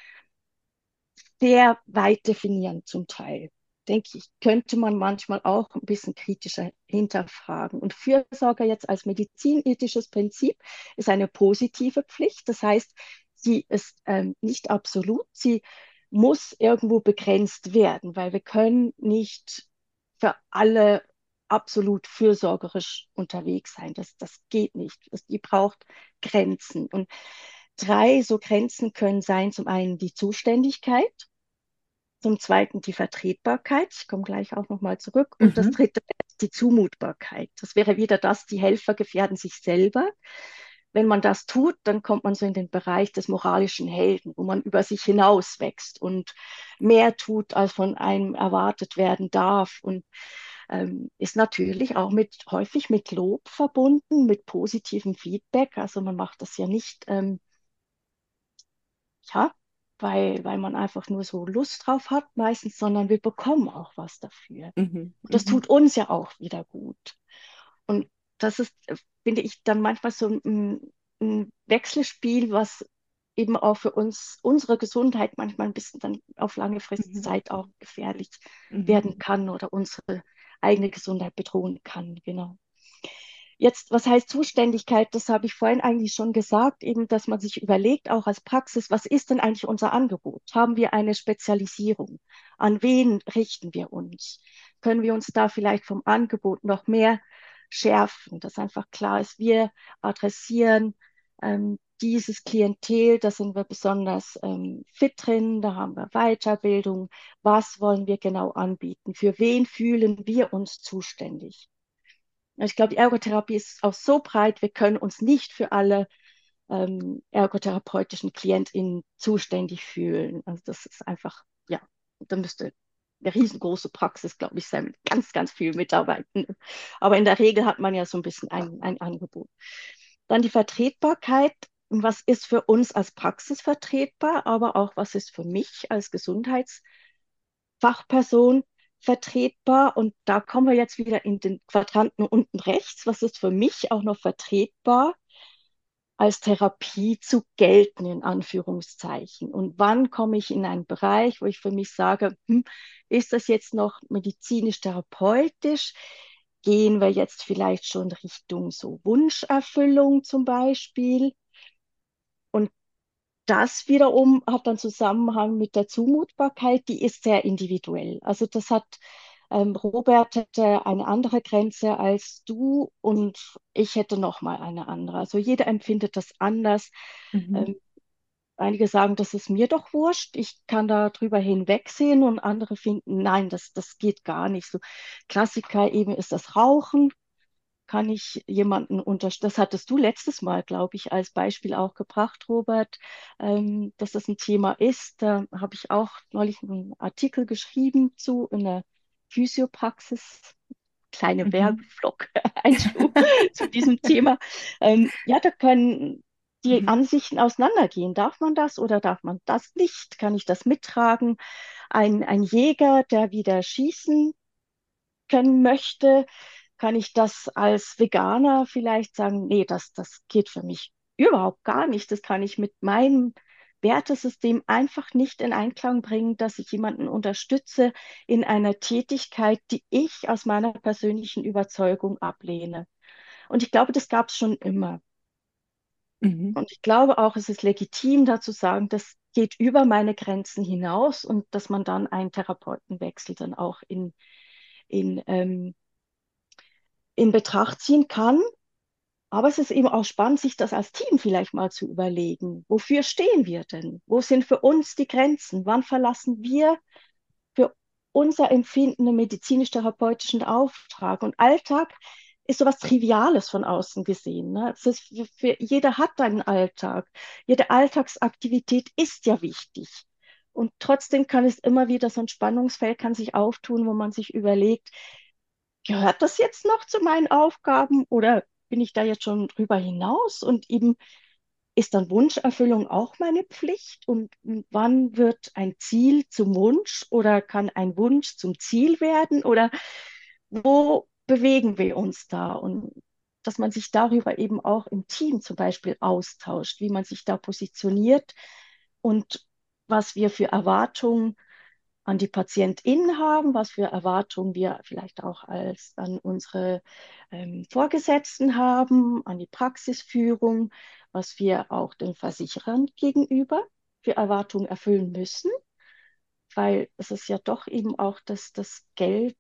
sehr weit definieren zum Teil. Denke ich, könnte man manchmal auch ein bisschen kritischer hinterfragen. Und Fürsorge jetzt als medizinethisches Prinzip ist eine positive Pflicht. Das heißt, sie ist nicht absolut, sie muss irgendwo begrenzt werden, weil wir können nicht für alle absolut fürsorgerisch unterwegs sein. Das geht nicht. Die braucht Grenzen. Und 3 so Grenzen können sein, zum einen die Zuständigkeit, zum zweiten die Vertretbarkeit, ich komme gleich auch nochmal zurück, und das
Mhm.
dritte ist die Zumutbarkeit. Das wäre wieder das, die Helfer gefährden sich selber. Wenn man das tut, dann kommt man so in den Bereich des moralischen Helden, wo man über sich hinaus wächst und mehr tut, als von einem erwartet werden darf. Und ist natürlich auch häufig mit Lob verbunden, mit positivem Feedback. Also man macht das ja nicht ja, weil man einfach nur so Lust drauf hat meistens, sondern wir bekommen auch was dafür.
Mhm.
Und das
Mhm.
tut uns ja auch wieder gut. Und das ist, finde ich, dann manchmal so ein Wechselspiel, was eben auch für uns, unsere Gesundheit manchmal ein bisschen dann auf lange Frist
Mhm.
Zeit auch gefährlich
Mhm.
werden kann oder unsere eigene Gesundheit bedrohen kann. Genau. Jetzt, was heißt Zuständigkeit? Das habe ich vorhin eigentlich schon gesagt, eben, dass man sich überlegt, auch als Praxis, was ist denn eigentlich unser Angebot? Haben wir eine Spezialisierung? An wen richten wir uns? Können wir uns da vielleicht vom Angebot noch mehr schärfen, dass einfach klar ist, wir adressieren dieses Klientel, da sind wir besonders fit drin, da haben wir Weiterbildung. Was wollen wir genau anbieten? Für wen fühlen wir uns zuständig? Ich glaube, die Ergotherapie ist auch so breit, wir können uns nicht für alle ergotherapeutischen KlientInnen zuständig fühlen. Also das ist einfach, ja, da müsste eine riesengroße Praxis, glaube ich, sein, mit ganz, ganz vielen Mitarbeitenden. Aber in der Regel hat man ja so ein bisschen ein Angebot. Dann die Vertretbarkeit. Was ist für uns als Praxis vertretbar, aber auch was ist für mich als Gesundheitsfachperson vertretbar? Und da kommen wir jetzt wieder in den Quadranten unten rechts. Was ist für mich auch noch vertretbar als Therapie zu gelten, in Anführungszeichen? Und wann komme ich in einen Bereich, wo ich für mich sage, ist das jetzt noch medizinisch-therapeutisch? Gehen wir jetzt vielleicht schon Richtung so Wunscherfüllung zum Beispiel? Und das wiederum hat dann Zusammenhang mit der Zumutbarkeit, die ist sehr individuell. Also das hat Robert hätte eine andere Grenze als du und ich hätte nochmal eine andere. Also jeder empfindet das anders.
Mhm.
Ähm, Einige sagen, das ist mir doch wurscht, ich kann da drüber hinwegsehen und andere finden, nein, das geht gar nicht. So Klassiker eben ist das Rauchen. Kann ich jemanden unterstützen? Das hattest du letztes Mal, glaube ich, als Beispiel auch gebracht, Robert, dass das ein Thema ist. Da habe ich auch neulich einen Artikel geschrieben zu in der Physiopraxis. Kleine
Mhm.
Werbevlog, Einschub zu diesem Thema. Ja, da können die
Mhm.
Ansichten auseinandergehen. Darf man das oder darf man das nicht? Kann ich das mittragen? Ein Jäger, der wieder schießen können möchte, kann ich das als Veganer vielleicht sagen, nee, das geht für mich überhaupt gar nicht. Das kann ich mit meinem Wertesystem einfach nicht in Einklang bringen, dass ich jemanden unterstütze in einer Tätigkeit, die ich aus meiner persönlichen Überzeugung ablehne. Und ich glaube, das gab es schon immer.
Mhm.
Und ich glaube auch, es ist legitim, da zu sagen, das geht über meine Grenzen hinaus und dass man dann einen Therapeutenwechsel dann auch in in Betracht ziehen kann. Aber es ist eben auch spannend, sich das als Team vielleicht mal zu überlegen. Wofür stehen wir denn? Wo sind für uns die Grenzen? Wann verlassen wir für unser Empfinden einen medizinisch-therapeutischen Auftrag? Und Alltag ist sowas Triviales von außen gesehen. Ne? Es ist jeder hat einen Alltag. Jede Alltagsaktivität ist ja wichtig. Und trotzdem kann es immer wieder so ein Spannungsfeld kann sich auftun, wo man sich überlegt, gehört das jetzt noch zu meinen Aufgaben oder bin ich da jetzt schon drüber hinaus? Und eben ist dann Wunscherfüllung auch meine Pflicht? Und wann wird ein Ziel zum Wunsch oder kann ein Wunsch zum Ziel werden? Oder wo bewegen wir uns da? Und dass man sich darüber eben auch im Team zum Beispiel austauscht, wie man sich da positioniert und was wir für Erwartungen an die PatientInnen haben, was für Erwartungen wir vielleicht auch als an unsere Vorgesetzten haben, an die Praxisführung, was wir auch den Versicherern gegenüber für Erwartungen erfüllen müssen, weil es ist ja doch eben auch das Geld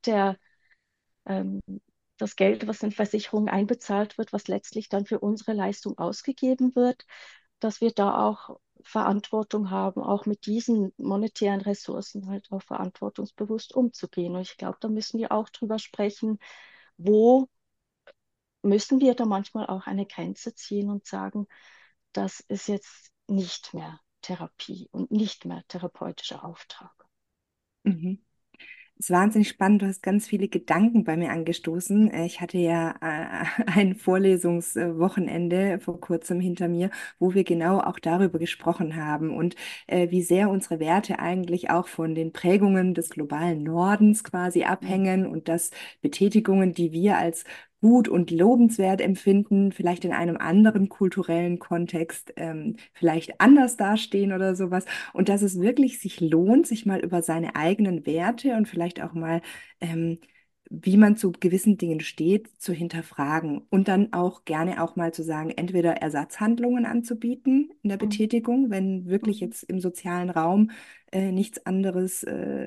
ähm, das Geld, was in Versicherungen einbezahlt wird, was letztlich dann für unsere Leistung ausgegeben wird, dass wir da auch Verantwortung haben, auch mit diesen monetären Ressourcen halt auch verantwortungsbewusst umzugehen. Und ich glaube, da müssen wir auch drüber sprechen, wo müssen wir da manchmal auch eine Grenze ziehen und sagen, das ist jetzt nicht mehr Therapie und nicht mehr therapeutischer Auftrag.
Mhm. ist wahnsinnig spannend. Du hast ganz viele Gedanken bei mir angestoßen. Ich hatte ja ein Vorlesungswochenende vor kurzem hinter mir, wo wir genau auch darüber gesprochen haben und wie sehr unsere Werte eigentlich auch von den Prägungen des globalen Nordens quasi
Mhm.
abhängen und dass Betätigungen, die wir als gut und lobenswert empfinden, vielleicht in einem anderen kulturellen Kontext vielleicht anders dastehen oder sowas. Und dass es wirklich sich lohnt, sich mal über seine eigenen Werte und vielleicht auch mal, ähm, wie man zu gewissen Dingen steht, zu hinterfragen und dann auch gerne auch mal zu sagen, entweder Ersatzhandlungen anzubieten in der
Mhm.
Betätigung, wenn wirklich
Mhm.
jetzt im sozialen Raum nichts anderes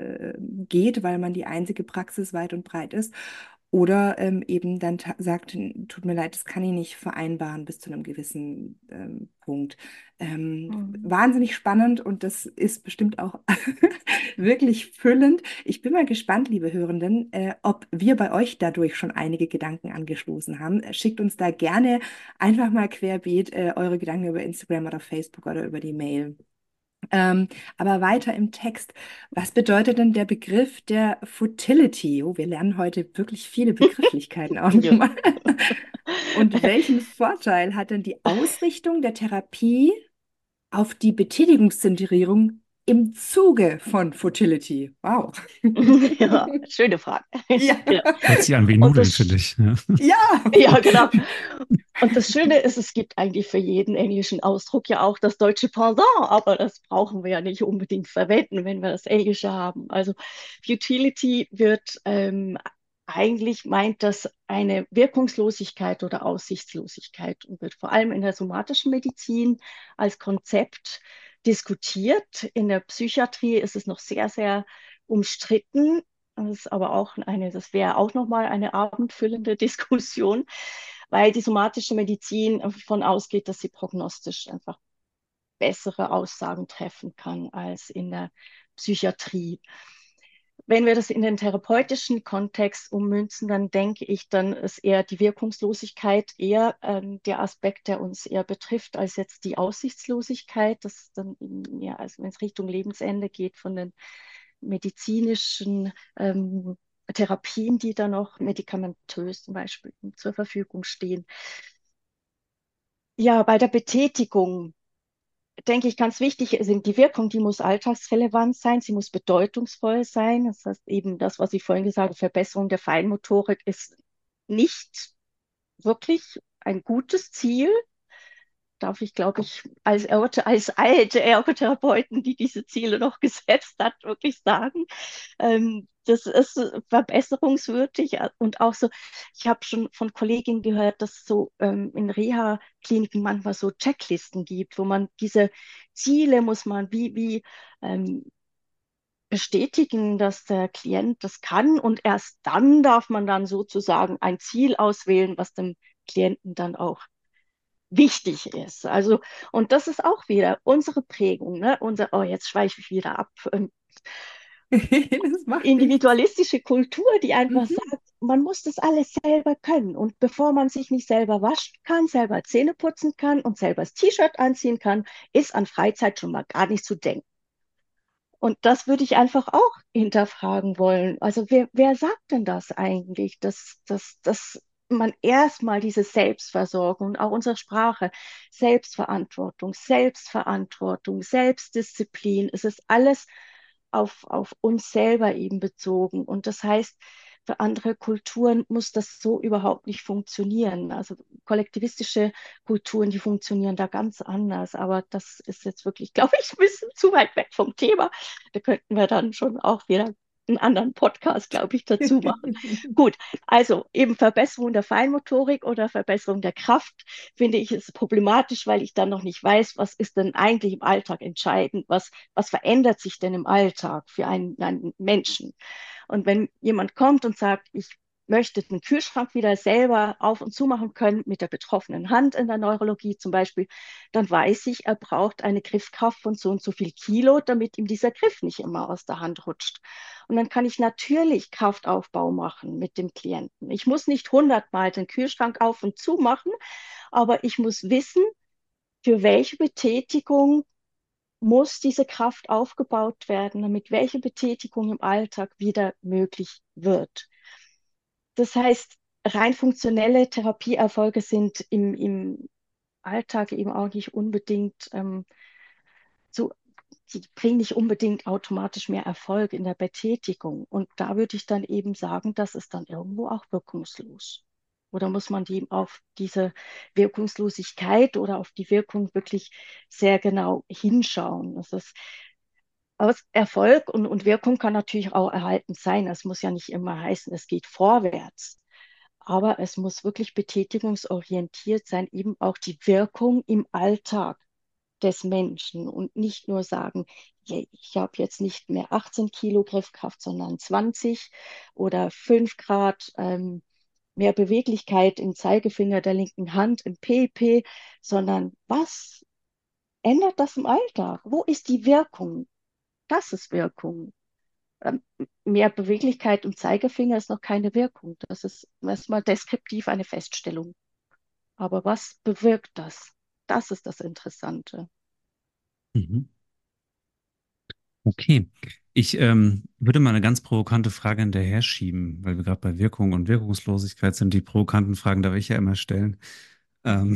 geht, weil man die einzige Praxis weit und breit ist. Oder eben dann sagt, tut mir leid, das kann ich nicht vereinbaren bis zu einem gewissen Punkt.
Mhm.
Wahnsinnig spannend und das ist bestimmt auch wirklich füllend. Ich bin mal gespannt, liebe Hörenden, ob wir bei euch dadurch schon einige Gedanken angestoßen haben. Schickt uns da gerne einfach mal querbeet eure Gedanken über Instagram oder Facebook oder über die Mail. Aber weiter im Text. Was bedeutet denn der Begriff der Futility? Oh, wir lernen heute wirklich viele Begrifflichkeiten auch
Ja.
nochmal. Und welchen Vorteil hat denn die Ausrichtung der Therapie auf die Betätigungszentrierung im Zuge von Futility? Wow.
Ja, schöne Frage.
Ja,
Ja.
Hört sich an wie
Und
Nudeln, finde
das,
ich. Ja.
ja.
ja, genau. Und das Schöne ist, es gibt eigentlich für jeden englischen Ausdruck ja auch das deutsche Pendant, aber das brauchen wir ja nicht unbedingt verwenden, wenn wir das Englische haben. Also Futility wird eigentlich meint das eine Wirkungslosigkeit oder Aussichtslosigkeit und wird vor allem in der somatischen Medizin als Konzept diskutiert. In der Psychiatrie ist es noch sehr, sehr umstritten. Das ist aber auch das wäre auch nochmal eine abendfüllende Diskussion, weil die somatische Medizin davon ausgeht, dass sie prognostisch einfach bessere Aussagen treffen kann als in der Psychiatrie. Wenn wir das in den therapeutischen Kontext ummünzen, dann denke ich, dann ist eher die Wirkungslosigkeit eher der Aspekt, der uns eher betrifft, als jetzt die Aussichtslosigkeit. Das ist dann ja, also wenn es Richtung Lebensende geht, von den medizinischen Therapien, die dann noch medikamentös zum Beispiel zur Verfügung stehen. Ja, bei der Betätigung denke ich, ganz wichtig sind die Wirkung, die muss alltagsrelevant sein, sie muss bedeutungsvoll sein. Das heißt eben das, was ich vorhin gesagt habe, Verbesserung der Feinmotorik ist nicht wirklich ein gutes Ziel, darf ich, glaube ich, als alte Ergotherapeuten, die diese Ziele noch gesetzt hat, wirklich sagen. Das ist verbesserungswürdig und auch so, ich habe schon von Kolleginnen gehört, dass es so in Reha-Kliniken manchmal so Checklisten gibt, wo man diese Ziele muss man wie bestätigen, dass der Klient das kann und erst dann darf man dann sozusagen ein Ziel auswählen, was dem Klienten dann auch wichtig ist. Also, und das ist auch wieder unsere Prägung, ne? Oh, jetzt schweife ich wieder ab.
Das macht nichts.
Individualistische Kultur, die einfach
Mhm.
sagt, man muss das alles selber können. Und bevor man sich nicht selber waschen kann, selber Zähne putzen kann und selber das T-Shirt anziehen kann, ist an Freizeit schon mal gar nicht zu denken. Und das würde ich einfach auch hinterfragen wollen. Also wer sagt denn das eigentlich, dass man erstmal diese Selbstversorgung und auch unsere Sprache, Selbstverantwortung, Selbstdisziplin, es ist alles auf uns selber eben bezogen. Und das heißt, für andere Kulturen muss das so überhaupt nicht funktionieren. Also kollektivistische Kulturen, die funktionieren da ganz anders. Aber das ist jetzt wirklich, glaube ich, ein bisschen zu weit weg vom Thema. Da könnten wir dann schon auch wieder einen anderen Podcast, glaube ich, dazu machen. Gut, also eben Verbesserung der Feinmotorik oder Verbesserung der Kraft finde ich ist problematisch, weil ich dann noch nicht weiß, was ist denn eigentlich im Alltag entscheidend, was verändert sich denn im Alltag für einen Menschen. Und wenn jemand kommt und sagt, ich möchte den Kühlschrank wieder selber auf und zu machen können mit der betroffenen Hand in der Neurologie zum Beispiel, dann weiß ich, er braucht eine Griffkraft von so und so viel Kilo, damit ihm dieser Griff nicht immer aus der Hand rutscht. Und dann kann ich natürlich Kraftaufbau machen mit dem Klienten. Ich muss nicht 100-mal den Kühlschrank auf und zu machen, aber ich muss wissen, für welche Betätigung muss diese Kraft aufgebaut werden, damit welche Betätigung im Alltag wieder möglich wird. Das heißt, rein funktionelle Therapieerfolge sind im Alltag eben auch nicht unbedingt so, die bringen nicht unbedingt automatisch mehr Erfolg in der Betätigung. Und da würde ich dann eben sagen, das ist dann irgendwo auch wirkungslos. Oder muss man die auf diese Wirkungslosigkeit oder auf die Wirkung wirklich sehr genau hinschauen? Das ist, aber Erfolg und Wirkung kann natürlich auch erhalten sein. Es muss ja nicht immer heißen, es geht vorwärts. Aber es muss wirklich betätigungsorientiert sein, eben auch die Wirkung im Alltag des Menschen und nicht nur sagen, ja, ich habe jetzt nicht mehr 18 Kilo Griffkraft, sondern 20 oder 5 Grad mehr Beweglichkeit im Zeigefinger der linken Hand, im PP, sondern was ändert das im Alltag? Wo ist die Wirkung? Das ist Wirkung. Ähm, Mehr Beweglichkeit im Zeigefinger ist noch keine Wirkung. Das ist erstmal deskriptiv eine Feststellung. Aber was bewirkt das? Das ist das Interessante.
Mhm. Okay. Ich würde mal eine ganz provokante Frage hinterher schieben, weil wir gerade bei Wirkung und Wirkungslosigkeit sind. Die provokanten Fragen darf ich ja immer stellen. Ähm,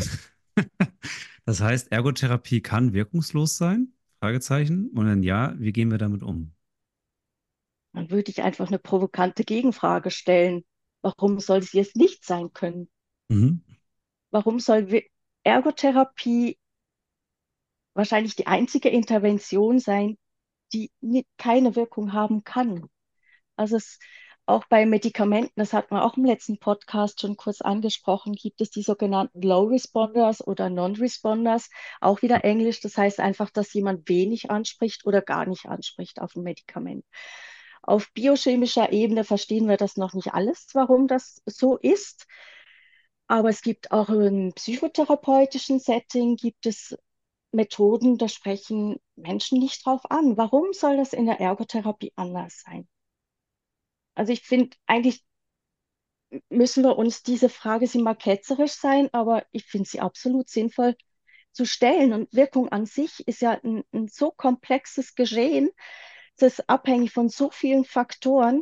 Das heißt, Ergotherapie kann wirkungslos sein? Fragezeichen. Und wenn ja, wie gehen wir damit um?
Dann würde ich einfach eine provokante Gegenfrage stellen. Warum soll sie es nicht sein können?
Mhm.
Warum soll Ergotherapie wahrscheinlich die einzige Intervention sein, die keine Wirkung haben kann? Also auch bei Medikamenten, das hat man auch im letzten Podcast schon kurz angesprochen, gibt es die sogenannten Low Responders oder Non-Responders, auch wieder Englisch. Das heißt einfach, dass jemand wenig anspricht oder gar nicht anspricht auf ein Medikament. Auf biochemischer Ebene verstehen wir das noch nicht alles, warum das so ist. Aber es gibt auch im psychotherapeutischen Setting gibt es Methoden, da sprechen Menschen nicht drauf an. Warum soll das in der Ergotherapie anders sein? Also ich finde, eigentlich müssen wir uns diese Frage, sie mag ketzerisch sein, aber ich finde sie absolut sinnvoll zu stellen. Und Wirkung an sich ist ja ein so komplexes Geschehen. Es ist abhängig von so vielen Faktoren.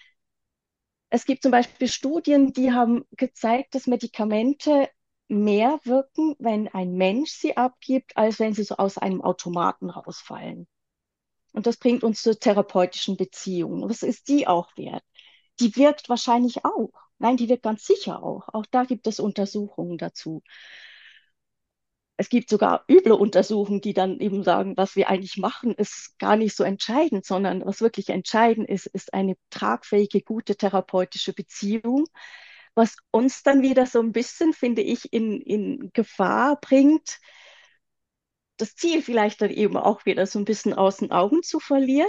Es gibt zum Beispiel Studien, die haben gezeigt, dass Medikamente mehr wirken, wenn ein Mensch sie abgibt, als wenn sie so aus einem Automaten rausfallen. Und das bringt uns zur therapeutischen Beziehung. Was ist die auch wert? Die wirkt wahrscheinlich auch. Nein, die wirkt ganz sicher auch. Auch da gibt es Untersuchungen dazu. Es gibt sogar üble Untersuchungen, die dann eben sagen, was wir eigentlich machen, ist gar nicht so entscheidend, sondern was wirklich entscheidend ist, ist eine tragfähige, gute therapeutische Beziehung, was uns dann wieder so ein bisschen, finde ich, in Gefahr bringt, das Ziel vielleicht dann eben auch wieder so ein bisschen aus den Augen zu verlieren.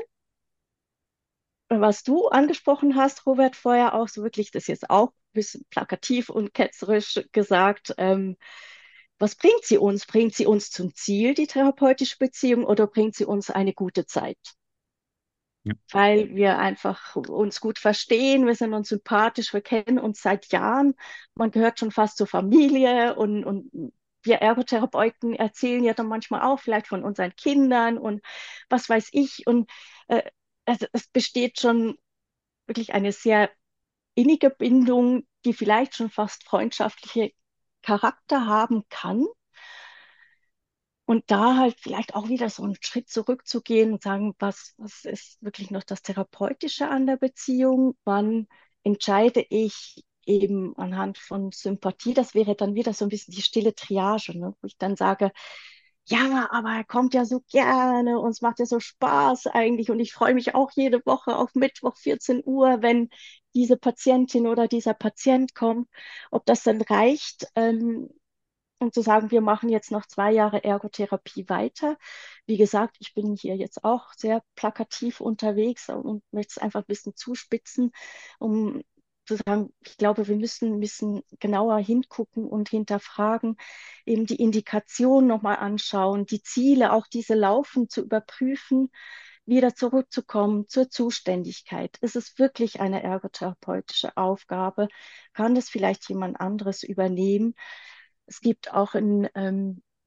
Was du angesprochen hast, Robert, vorher auch, so wirklich das jetzt auch ein bisschen plakativ und ketzerisch gesagt, was bringt sie uns? Bringt sie uns zum Ziel, die therapeutische Beziehung, oder bringt sie uns eine gute Zeit?
Ja.
Weil wir einfach uns gut verstehen, wir sind uns sympathisch, wir kennen uns seit Jahren, man gehört schon fast zur Familie und wir Ergotherapeuten erzählen ja dann manchmal auch vielleicht von unseren Kindern und was weiß ich und äh, es besteht schon wirklich eine sehr innige Bindung, die vielleicht schon fast freundschaftliche Charakter haben kann. Und da halt vielleicht auch wieder so einen Schritt zurückzugehen und sagen, was ist wirklich noch das Therapeutische an der Beziehung? Wann entscheide ich eben anhand von Sympathie? Das wäre dann wieder so ein bisschen die stille Triage, ne? Wo ich dann sage, ja, aber er kommt ja so gerne und es macht ja so Spaß eigentlich und ich freue mich auch jede Woche auf Mittwoch 14 Uhr, wenn diese Patientin oder dieser Patient kommt. Ob das dann reicht, um zu sagen, wir machen jetzt noch 2 Jahre Ergotherapie weiter. Wie gesagt, ich bin hier jetzt auch sehr plakativ unterwegs und möchte es einfach ein bisschen zuspitzen, um zu sagen, ich glaube, wir müssen genauer hingucken und hinterfragen, eben die Indikation nochmal anschauen, die Ziele, auch diese Laufen zu überprüfen, wieder zurückzukommen zur Zuständigkeit. Ist es wirklich eine ergotherapeutische Aufgabe? Kann das vielleicht jemand anderes übernehmen? Es gibt auch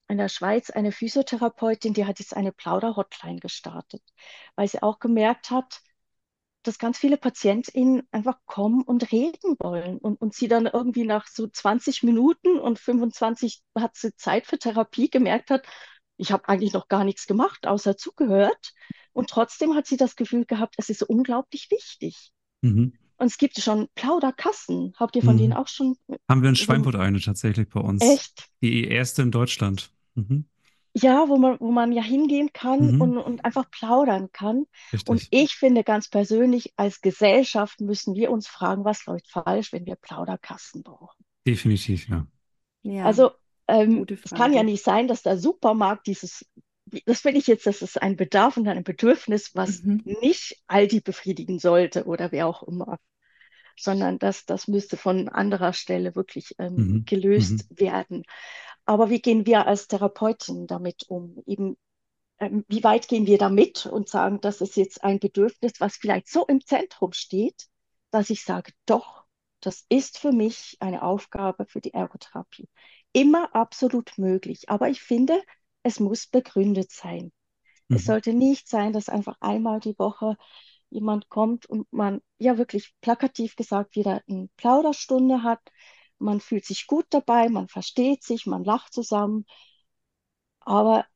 in der Schweiz eine Physiotherapeutin, die hat jetzt eine Plauder-Hotline gestartet, weil sie auch gemerkt hat, dass ganz viele PatientInnen einfach kommen und reden wollen und sie dann irgendwie nach so 20 Minuten und 25 hat sie Zeit für Therapie gemerkt hat, ich habe eigentlich noch gar nichts gemacht, außer zugehört. Und trotzdem hat sie das Gefühl gehabt, es ist so unglaublich wichtig.
Mhm.
Und es gibt schon Plauderkassen. Habt ihr von denen
Mhm.
auch schon
Haben wir in
so
Schweinfurt eine tatsächlich bei uns.
echt?
Die erste in Deutschland. Mhm.
Ja, wo man ja hingehen kann
Mhm.
und einfach plaudern kann. Und
Richtig.
ich finde ganz persönlich, als Gesellschaft müssen wir uns fragen, was läuft falsch, wenn wir Plauderkasten brauchen.
Definitiv, ja.
Ja,
Also,
gute
es kann ja
Frage.
nicht sein, dass der Supermarkt das finde ich jetzt, dass es ein Bedarf und ein Bedürfnis, was
Mhm.
nicht Aldi befriedigen sollte oder wer auch immer, sondern das müsste von anderer Stelle wirklich
Mhm.
gelöst
Mhm.
werden. Aber wie gehen wir als Therapeutin damit um? Eben, wie weit gehen wir damit und sagen, das ist jetzt ein Bedürfnis, was vielleicht so im Zentrum steht, dass ich sage, doch, das ist für mich eine Aufgabe für die Ergotherapie. Immer absolut möglich, aber ich finde, es muss begründet sein. Es
Mhm.
sollte nicht sein, dass einfach einmal die Woche jemand kommt und man ja wirklich plakativ gesagt wieder eine Plauderstunde hat. Man fühlt sich gut dabei, man versteht sich, man lacht zusammen, aber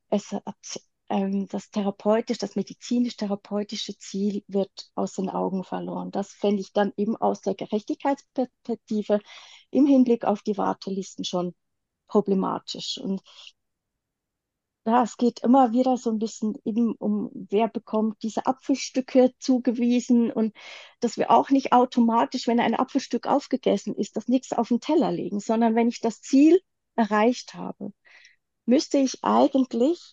das therapeutisch, das medizinisch-therapeutische Ziel wird aus den Augen verloren. Das fände ich dann eben aus der Gerechtigkeitsperspektive im Hinblick auf die Wartelisten schon problematisch. Und ja, es geht immer wieder so ein bisschen eben um, wer bekommt diese Apfelstücke zugewiesen und dass wir auch nicht automatisch, wenn ein Apfelstück aufgegessen ist, das nächste auf den Teller legen, sondern wenn ich das Ziel erreicht habe, müsste ich eigentlich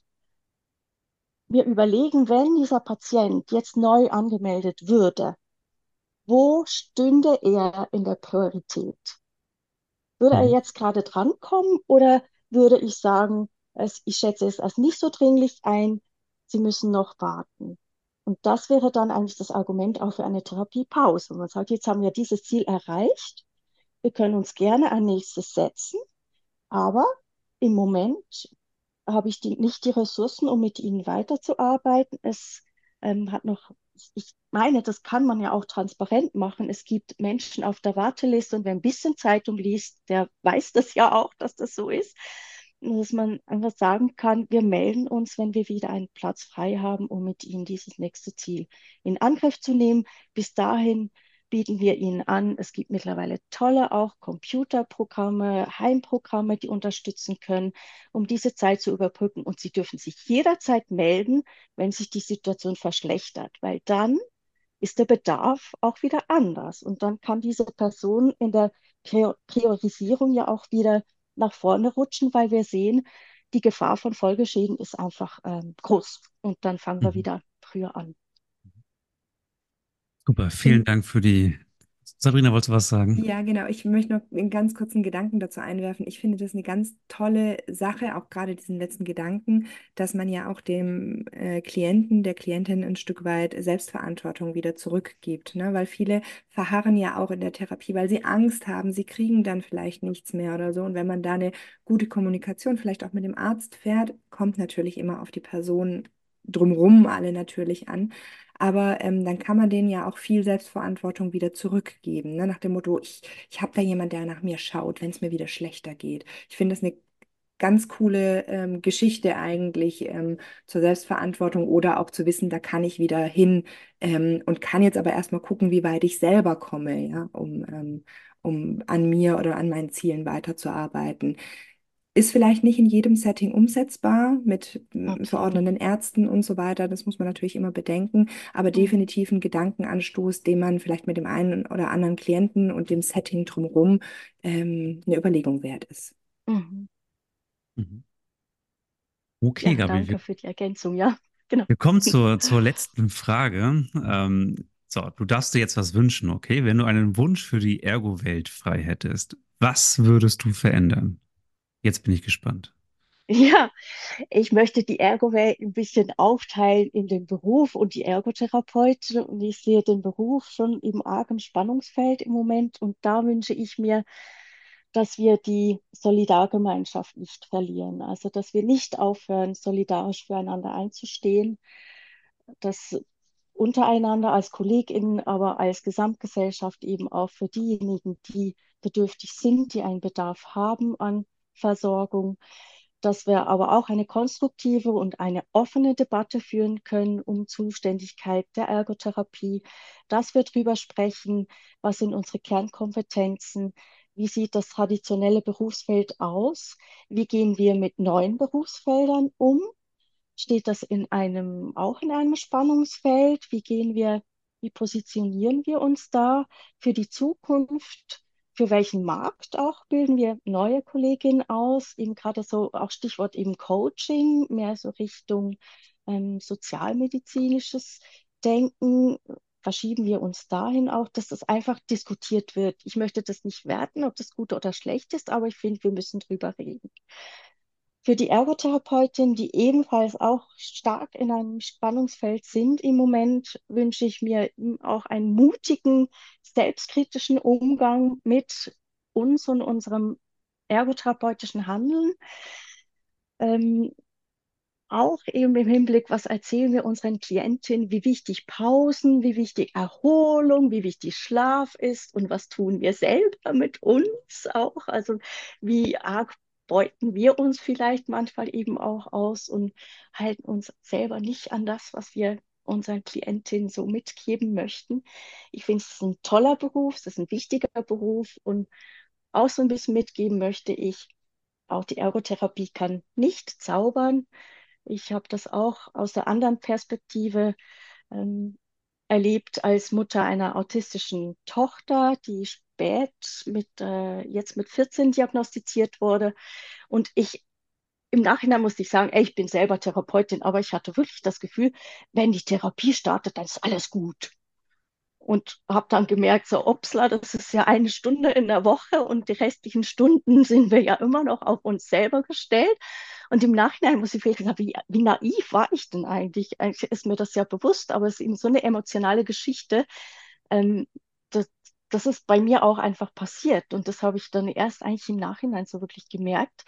mir überlegen, wenn dieser Patient jetzt neu angemeldet würde, wo stünde er in der Priorität? Würde er
Mhm.
jetzt gerade drankommen oder würde ich sagen, ich schätze es als nicht so dringlich ein, Sie müssen noch warten? Und das wäre dann eigentlich das Argument auch für eine Therapiepause. Und man sagt, jetzt haben wir dieses Ziel erreicht, wir können uns gerne ein nächstes setzen, aber im Moment habe ich nicht die Ressourcen, um mit ihnen weiterzuarbeiten. Es hat noch, ich meine, das kann man ja auch transparent machen. Es gibt Menschen auf der Warteliste und wer ein bisschen Zeitung liest, der weiß das ja auch, dass das so ist. Und dass man einfach sagen kann, wir melden uns, wenn wir wieder einen Platz frei haben, um mit ihnen dieses nächste Ziel in Angriff zu nehmen. Bis dahin bieten wir ihnen an. Es gibt mittlerweile tolle auch Computerprogramme, Heimprogramme, die unterstützen können, um diese Zeit zu überbrücken. Und sie dürfen sich jederzeit melden, wenn sich die Situation verschlechtert, weil dann ist der Bedarf auch wieder anders. Und dann kann diese Person in der Priorisierung ja auch wieder nach vorne rutschen, weil wir sehen, die Gefahr von Folgeschäden ist einfach groß. Und dann fangen wir
Mhm.
wieder früher an.
Super, vielen
In,
Dank für die. Sabrina, wolltest du was sagen?
Ja, genau. Ich möchte noch einen ganz kurzen Gedanken dazu einwerfen. Ich finde das eine ganz tolle Sache, auch gerade diesen letzten Gedanken, dass man ja auch dem Klienten, der Klientin ein Stück weit Selbstverantwortung wieder zurückgibt, ne? Weil viele verharren ja auch in der Therapie, weil sie Angst haben, sie kriegen dann vielleicht nichts mehr oder so. Und wenn man da eine gute Kommunikation vielleicht auch mit dem Arzt fährt, kommt natürlich immer auf die Person drumrum alle natürlich an. Aber dann kann man denen ja auch viel Selbstverantwortung wieder zurückgeben. Ne? Nach dem Motto, ich habe da jemand, der nach mir schaut, wenn es mir wieder schlechter geht. Ich finde das eine ganz coole Geschichte eigentlich zur Selbstverantwortung oder auch zu wissen, da kann ich wieder hin und kann jetzt aber erstmal gucken, wie weit ich selber komme, ja, um an mir oder an meinen Zielen weiterzuarbeiten. Ist vielleicht nicht in jedem Setting umsetzbar mit
Absolut.
verordneten Ärzten und so weiter. Das muss man natürlich immer bedenken, aber
Mhm.
definitiv ein Gedankenanstoß, den man vielleicht mit dem einen oder anderen Klienten und dem Setting drumherum eine Überlegung wert ist.
Mhm.
Mhm. Okay,
Ja,
Gabi, wir,
danke für die Ergänzung. Ja, genau.
wir kommen zur letzten Frage. So, du darfst dir jetzt was wünschen, okay? Wenn du einen Wunsch für die Ergo-Welt frei hättest, was würdest du verändern? Jetzt bin ich gespannt.
Ja, ich möchte die Ergo-Welt ein bisschen aufteilen in den Beruf und die Ergotherapeuten. Und ich sehe den Beruf schon im argen Spannungsfeld im Moment. Und da wünsche ich mir, dass wir die Solidargemeinschaft nicht verlieren. Also, dass wir nicht aufhören, solidarisch füreinander einzustehen, dass untereinander als KollegInnen, aber als Gesamtgesellschaft eben auch für diejenigen, die bedürftig sind, die einen Bedarf haben an Versorgung, dass wir aber auch eine konstruktive und eine offene Debatte führen können um Zuständigkeit der Ergotherapie, dass wir darüber sprechen, was sind unsere Kernkompetenzen, wie sieht das traditionelle Berufsfeld aus, wie gehen wir mit neuen Berufsfeldern um, steht das auch in einem Spannungsfeld, wie positionieren wir uns da für die Zukunft? Für welchen Markt auch bilden wir neue Kolleginnen aus? Eben gerade so auch Stichwort eben Coaching, mehr so Richtung sozialmedizinisches Denken. Verschieben wir uns dahin auch, dass das einfach diskutiert wird. Ich möchte das nicht werten, ob das gut oder schlecht ist, aber ich finde, wir müssen drüber reden. Für die Ergotherapeutin, die ebenfalls auch stark in einem Spannungsfeld sind im Moment, wünsche ich mir auch einen mutigen, selbstkritischen Umgang mit uns und unserem ergotherapeutischen Handeln. Auch eben im Hinblick, was erzählen wir unseren Klientinnen, wie wichtig Pausen, wie wichtig Erholung, wie wichtig Schlaf ist und was tun wir selber mit uns auch. Also wie arg beuten wir uns vielleicht manchmal eben auch aus und halten uns selber nicht an das, was wir unseren Klientinnen so mitgeben möchten. Ich finde, es ist ein toller Beruf, es ist ein wichtiger Beruf und auch so ein bisschen mitgeben möchte ich, auch die Ergotherapie kann nicht zaubern. Ich habe das auch aus der anderen Perspektive erlebt als Mutter einer autistischen Tochter, die jetzt mit 14 diagnostiziert wurde. Und im Nachhinein musste ich sagen, ey, ich bin selber Therapeutin, aber ich hatte wirklich das Gefühl, wenn die Therapie startet, dann ist alles gut. Und habe dann gemerkt, so, upsla, das ist ja 1 Stunde in der Woche und die restlichen Stunden sind wir ja immer noch auf uns selber gestellt. Und im Nachhinein muss ich vielleicht sagen, wie naiv war ich denn eigentlich? Eigentlich ist mir das ja bewusst, aber es ist eben so eine emotionale Geschichte. Ähm, das ist bei mir auch einfach passiert. Und das habe ich dann erst eigentlich im Nachhinein so wirklich gemerkt,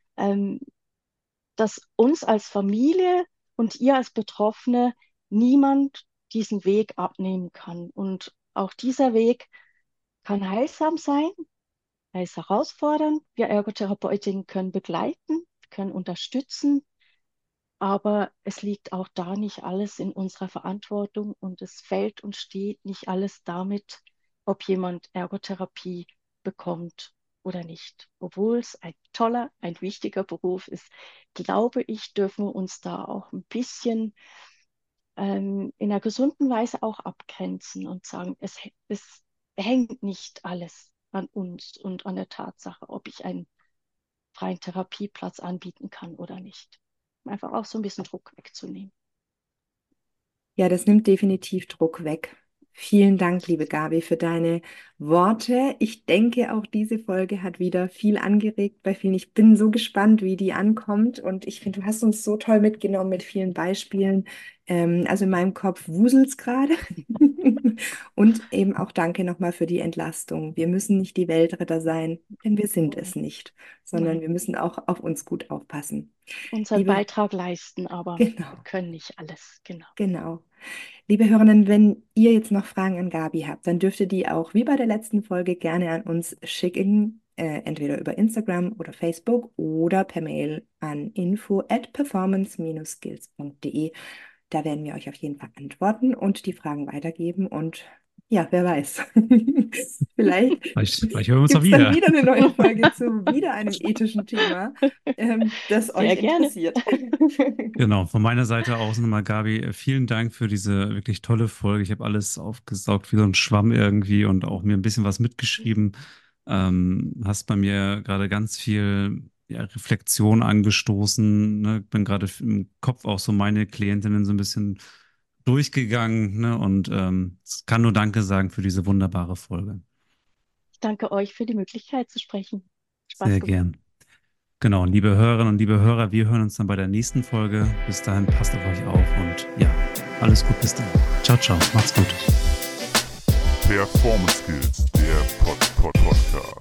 dass uns als Familie und ihr als Betroffene niemand diesen Weg abnehmen kann. Und auch dieser Weg kann heilsam sein, er ist herausfordernd. Wir Ergotherapeutinnen können begleiten, können unterstützen, aber es liegt auch da nicht alles in unserer Verantwortung und es fällt und steht nicht alles damit, ob jemand Ergotherapie bekommt oder nicht. Obwohl es ein toller, ein wichtiger Beruf ist, glaube ich, dürfen wir uns da auch ein bisschen in einer gesunden Weise auch abgrenzen und sagen, es hängt nicht alles an uns und an der Tatsache, ob ich einen freien Therapieplatz anbieten kann oder nicht. Einfach auch so ein bisschen Druck wegzunehmen.
Ja, das nimmt definitiv Druck weg. Vielen Dank, liebe Gabi, für deine Worte. Ich denke, auch diese Folge hat wieder viel angeregt bei vielen. Ich bin so gespannt, wie die ankommt. Und ich finde, du hast uns so toll mitgenommen mit vielen Beispielen. Also in meinem Kopf wuselt's gerade. Und eben auch danke nochmal für die Entlastung. Wir müssen nicht die Weltretter sein, denn wir sind es nicht, sondern
Nein.
wir müssen auch auf uns gut aufpassen.
Unseren
Liebe,
Beitrag leisten, aber
genau,
wir können nicht alles. Genau.
genau. Liebe Hörerinnen, wenn ihr jetzt noch Fragen an Gabi habt, dann dürft ihr die auch wie bei der letzten Folge gerne an uns schicken, entweder über Instagram oder Facebook oder per Mail an info@performance-skills.de. Da werden wir euch auf jeden Fall antworten und die Fragen weitergeben und ja, wer weiß. Vielleicht
Vielleicht hören wir uns auch
gibt es dann
wieder.
wieder eine neue Folge zu wieder einem ethischen Thema, das euch
Sehr gerne.
interessiert.
Genau, von meiner Seite aus nochmal, Gabi, vielen Dank für diese wirklich tolle Folge. Ich habe alles aufgesaugt wie so ein Schwamm irgendwie und auch mir ein bisschen was mitgeschrieben. Hast bei mir gerade ganz viel Reflexion angestoßen. Ne? Bin gerade im Kopf auch so meine Klientinnen so ein bisschen durchgegangen. Ne? Und kann nur Danke sagen für diese wunderbare Folge.
Ich danke euch für die Möglichkeit zu sprechen. Spaß
Sehr
gemacht.
gern. Genau, liebe Hörerinnen und liebe Hörer, wir hören uns dann bei der nächsten Folge. Bis dahin, passt auf euch auf und ja, alles gut bis dahin. Ciao, ciao, macht's gut.
Performance Skills, der Podcast.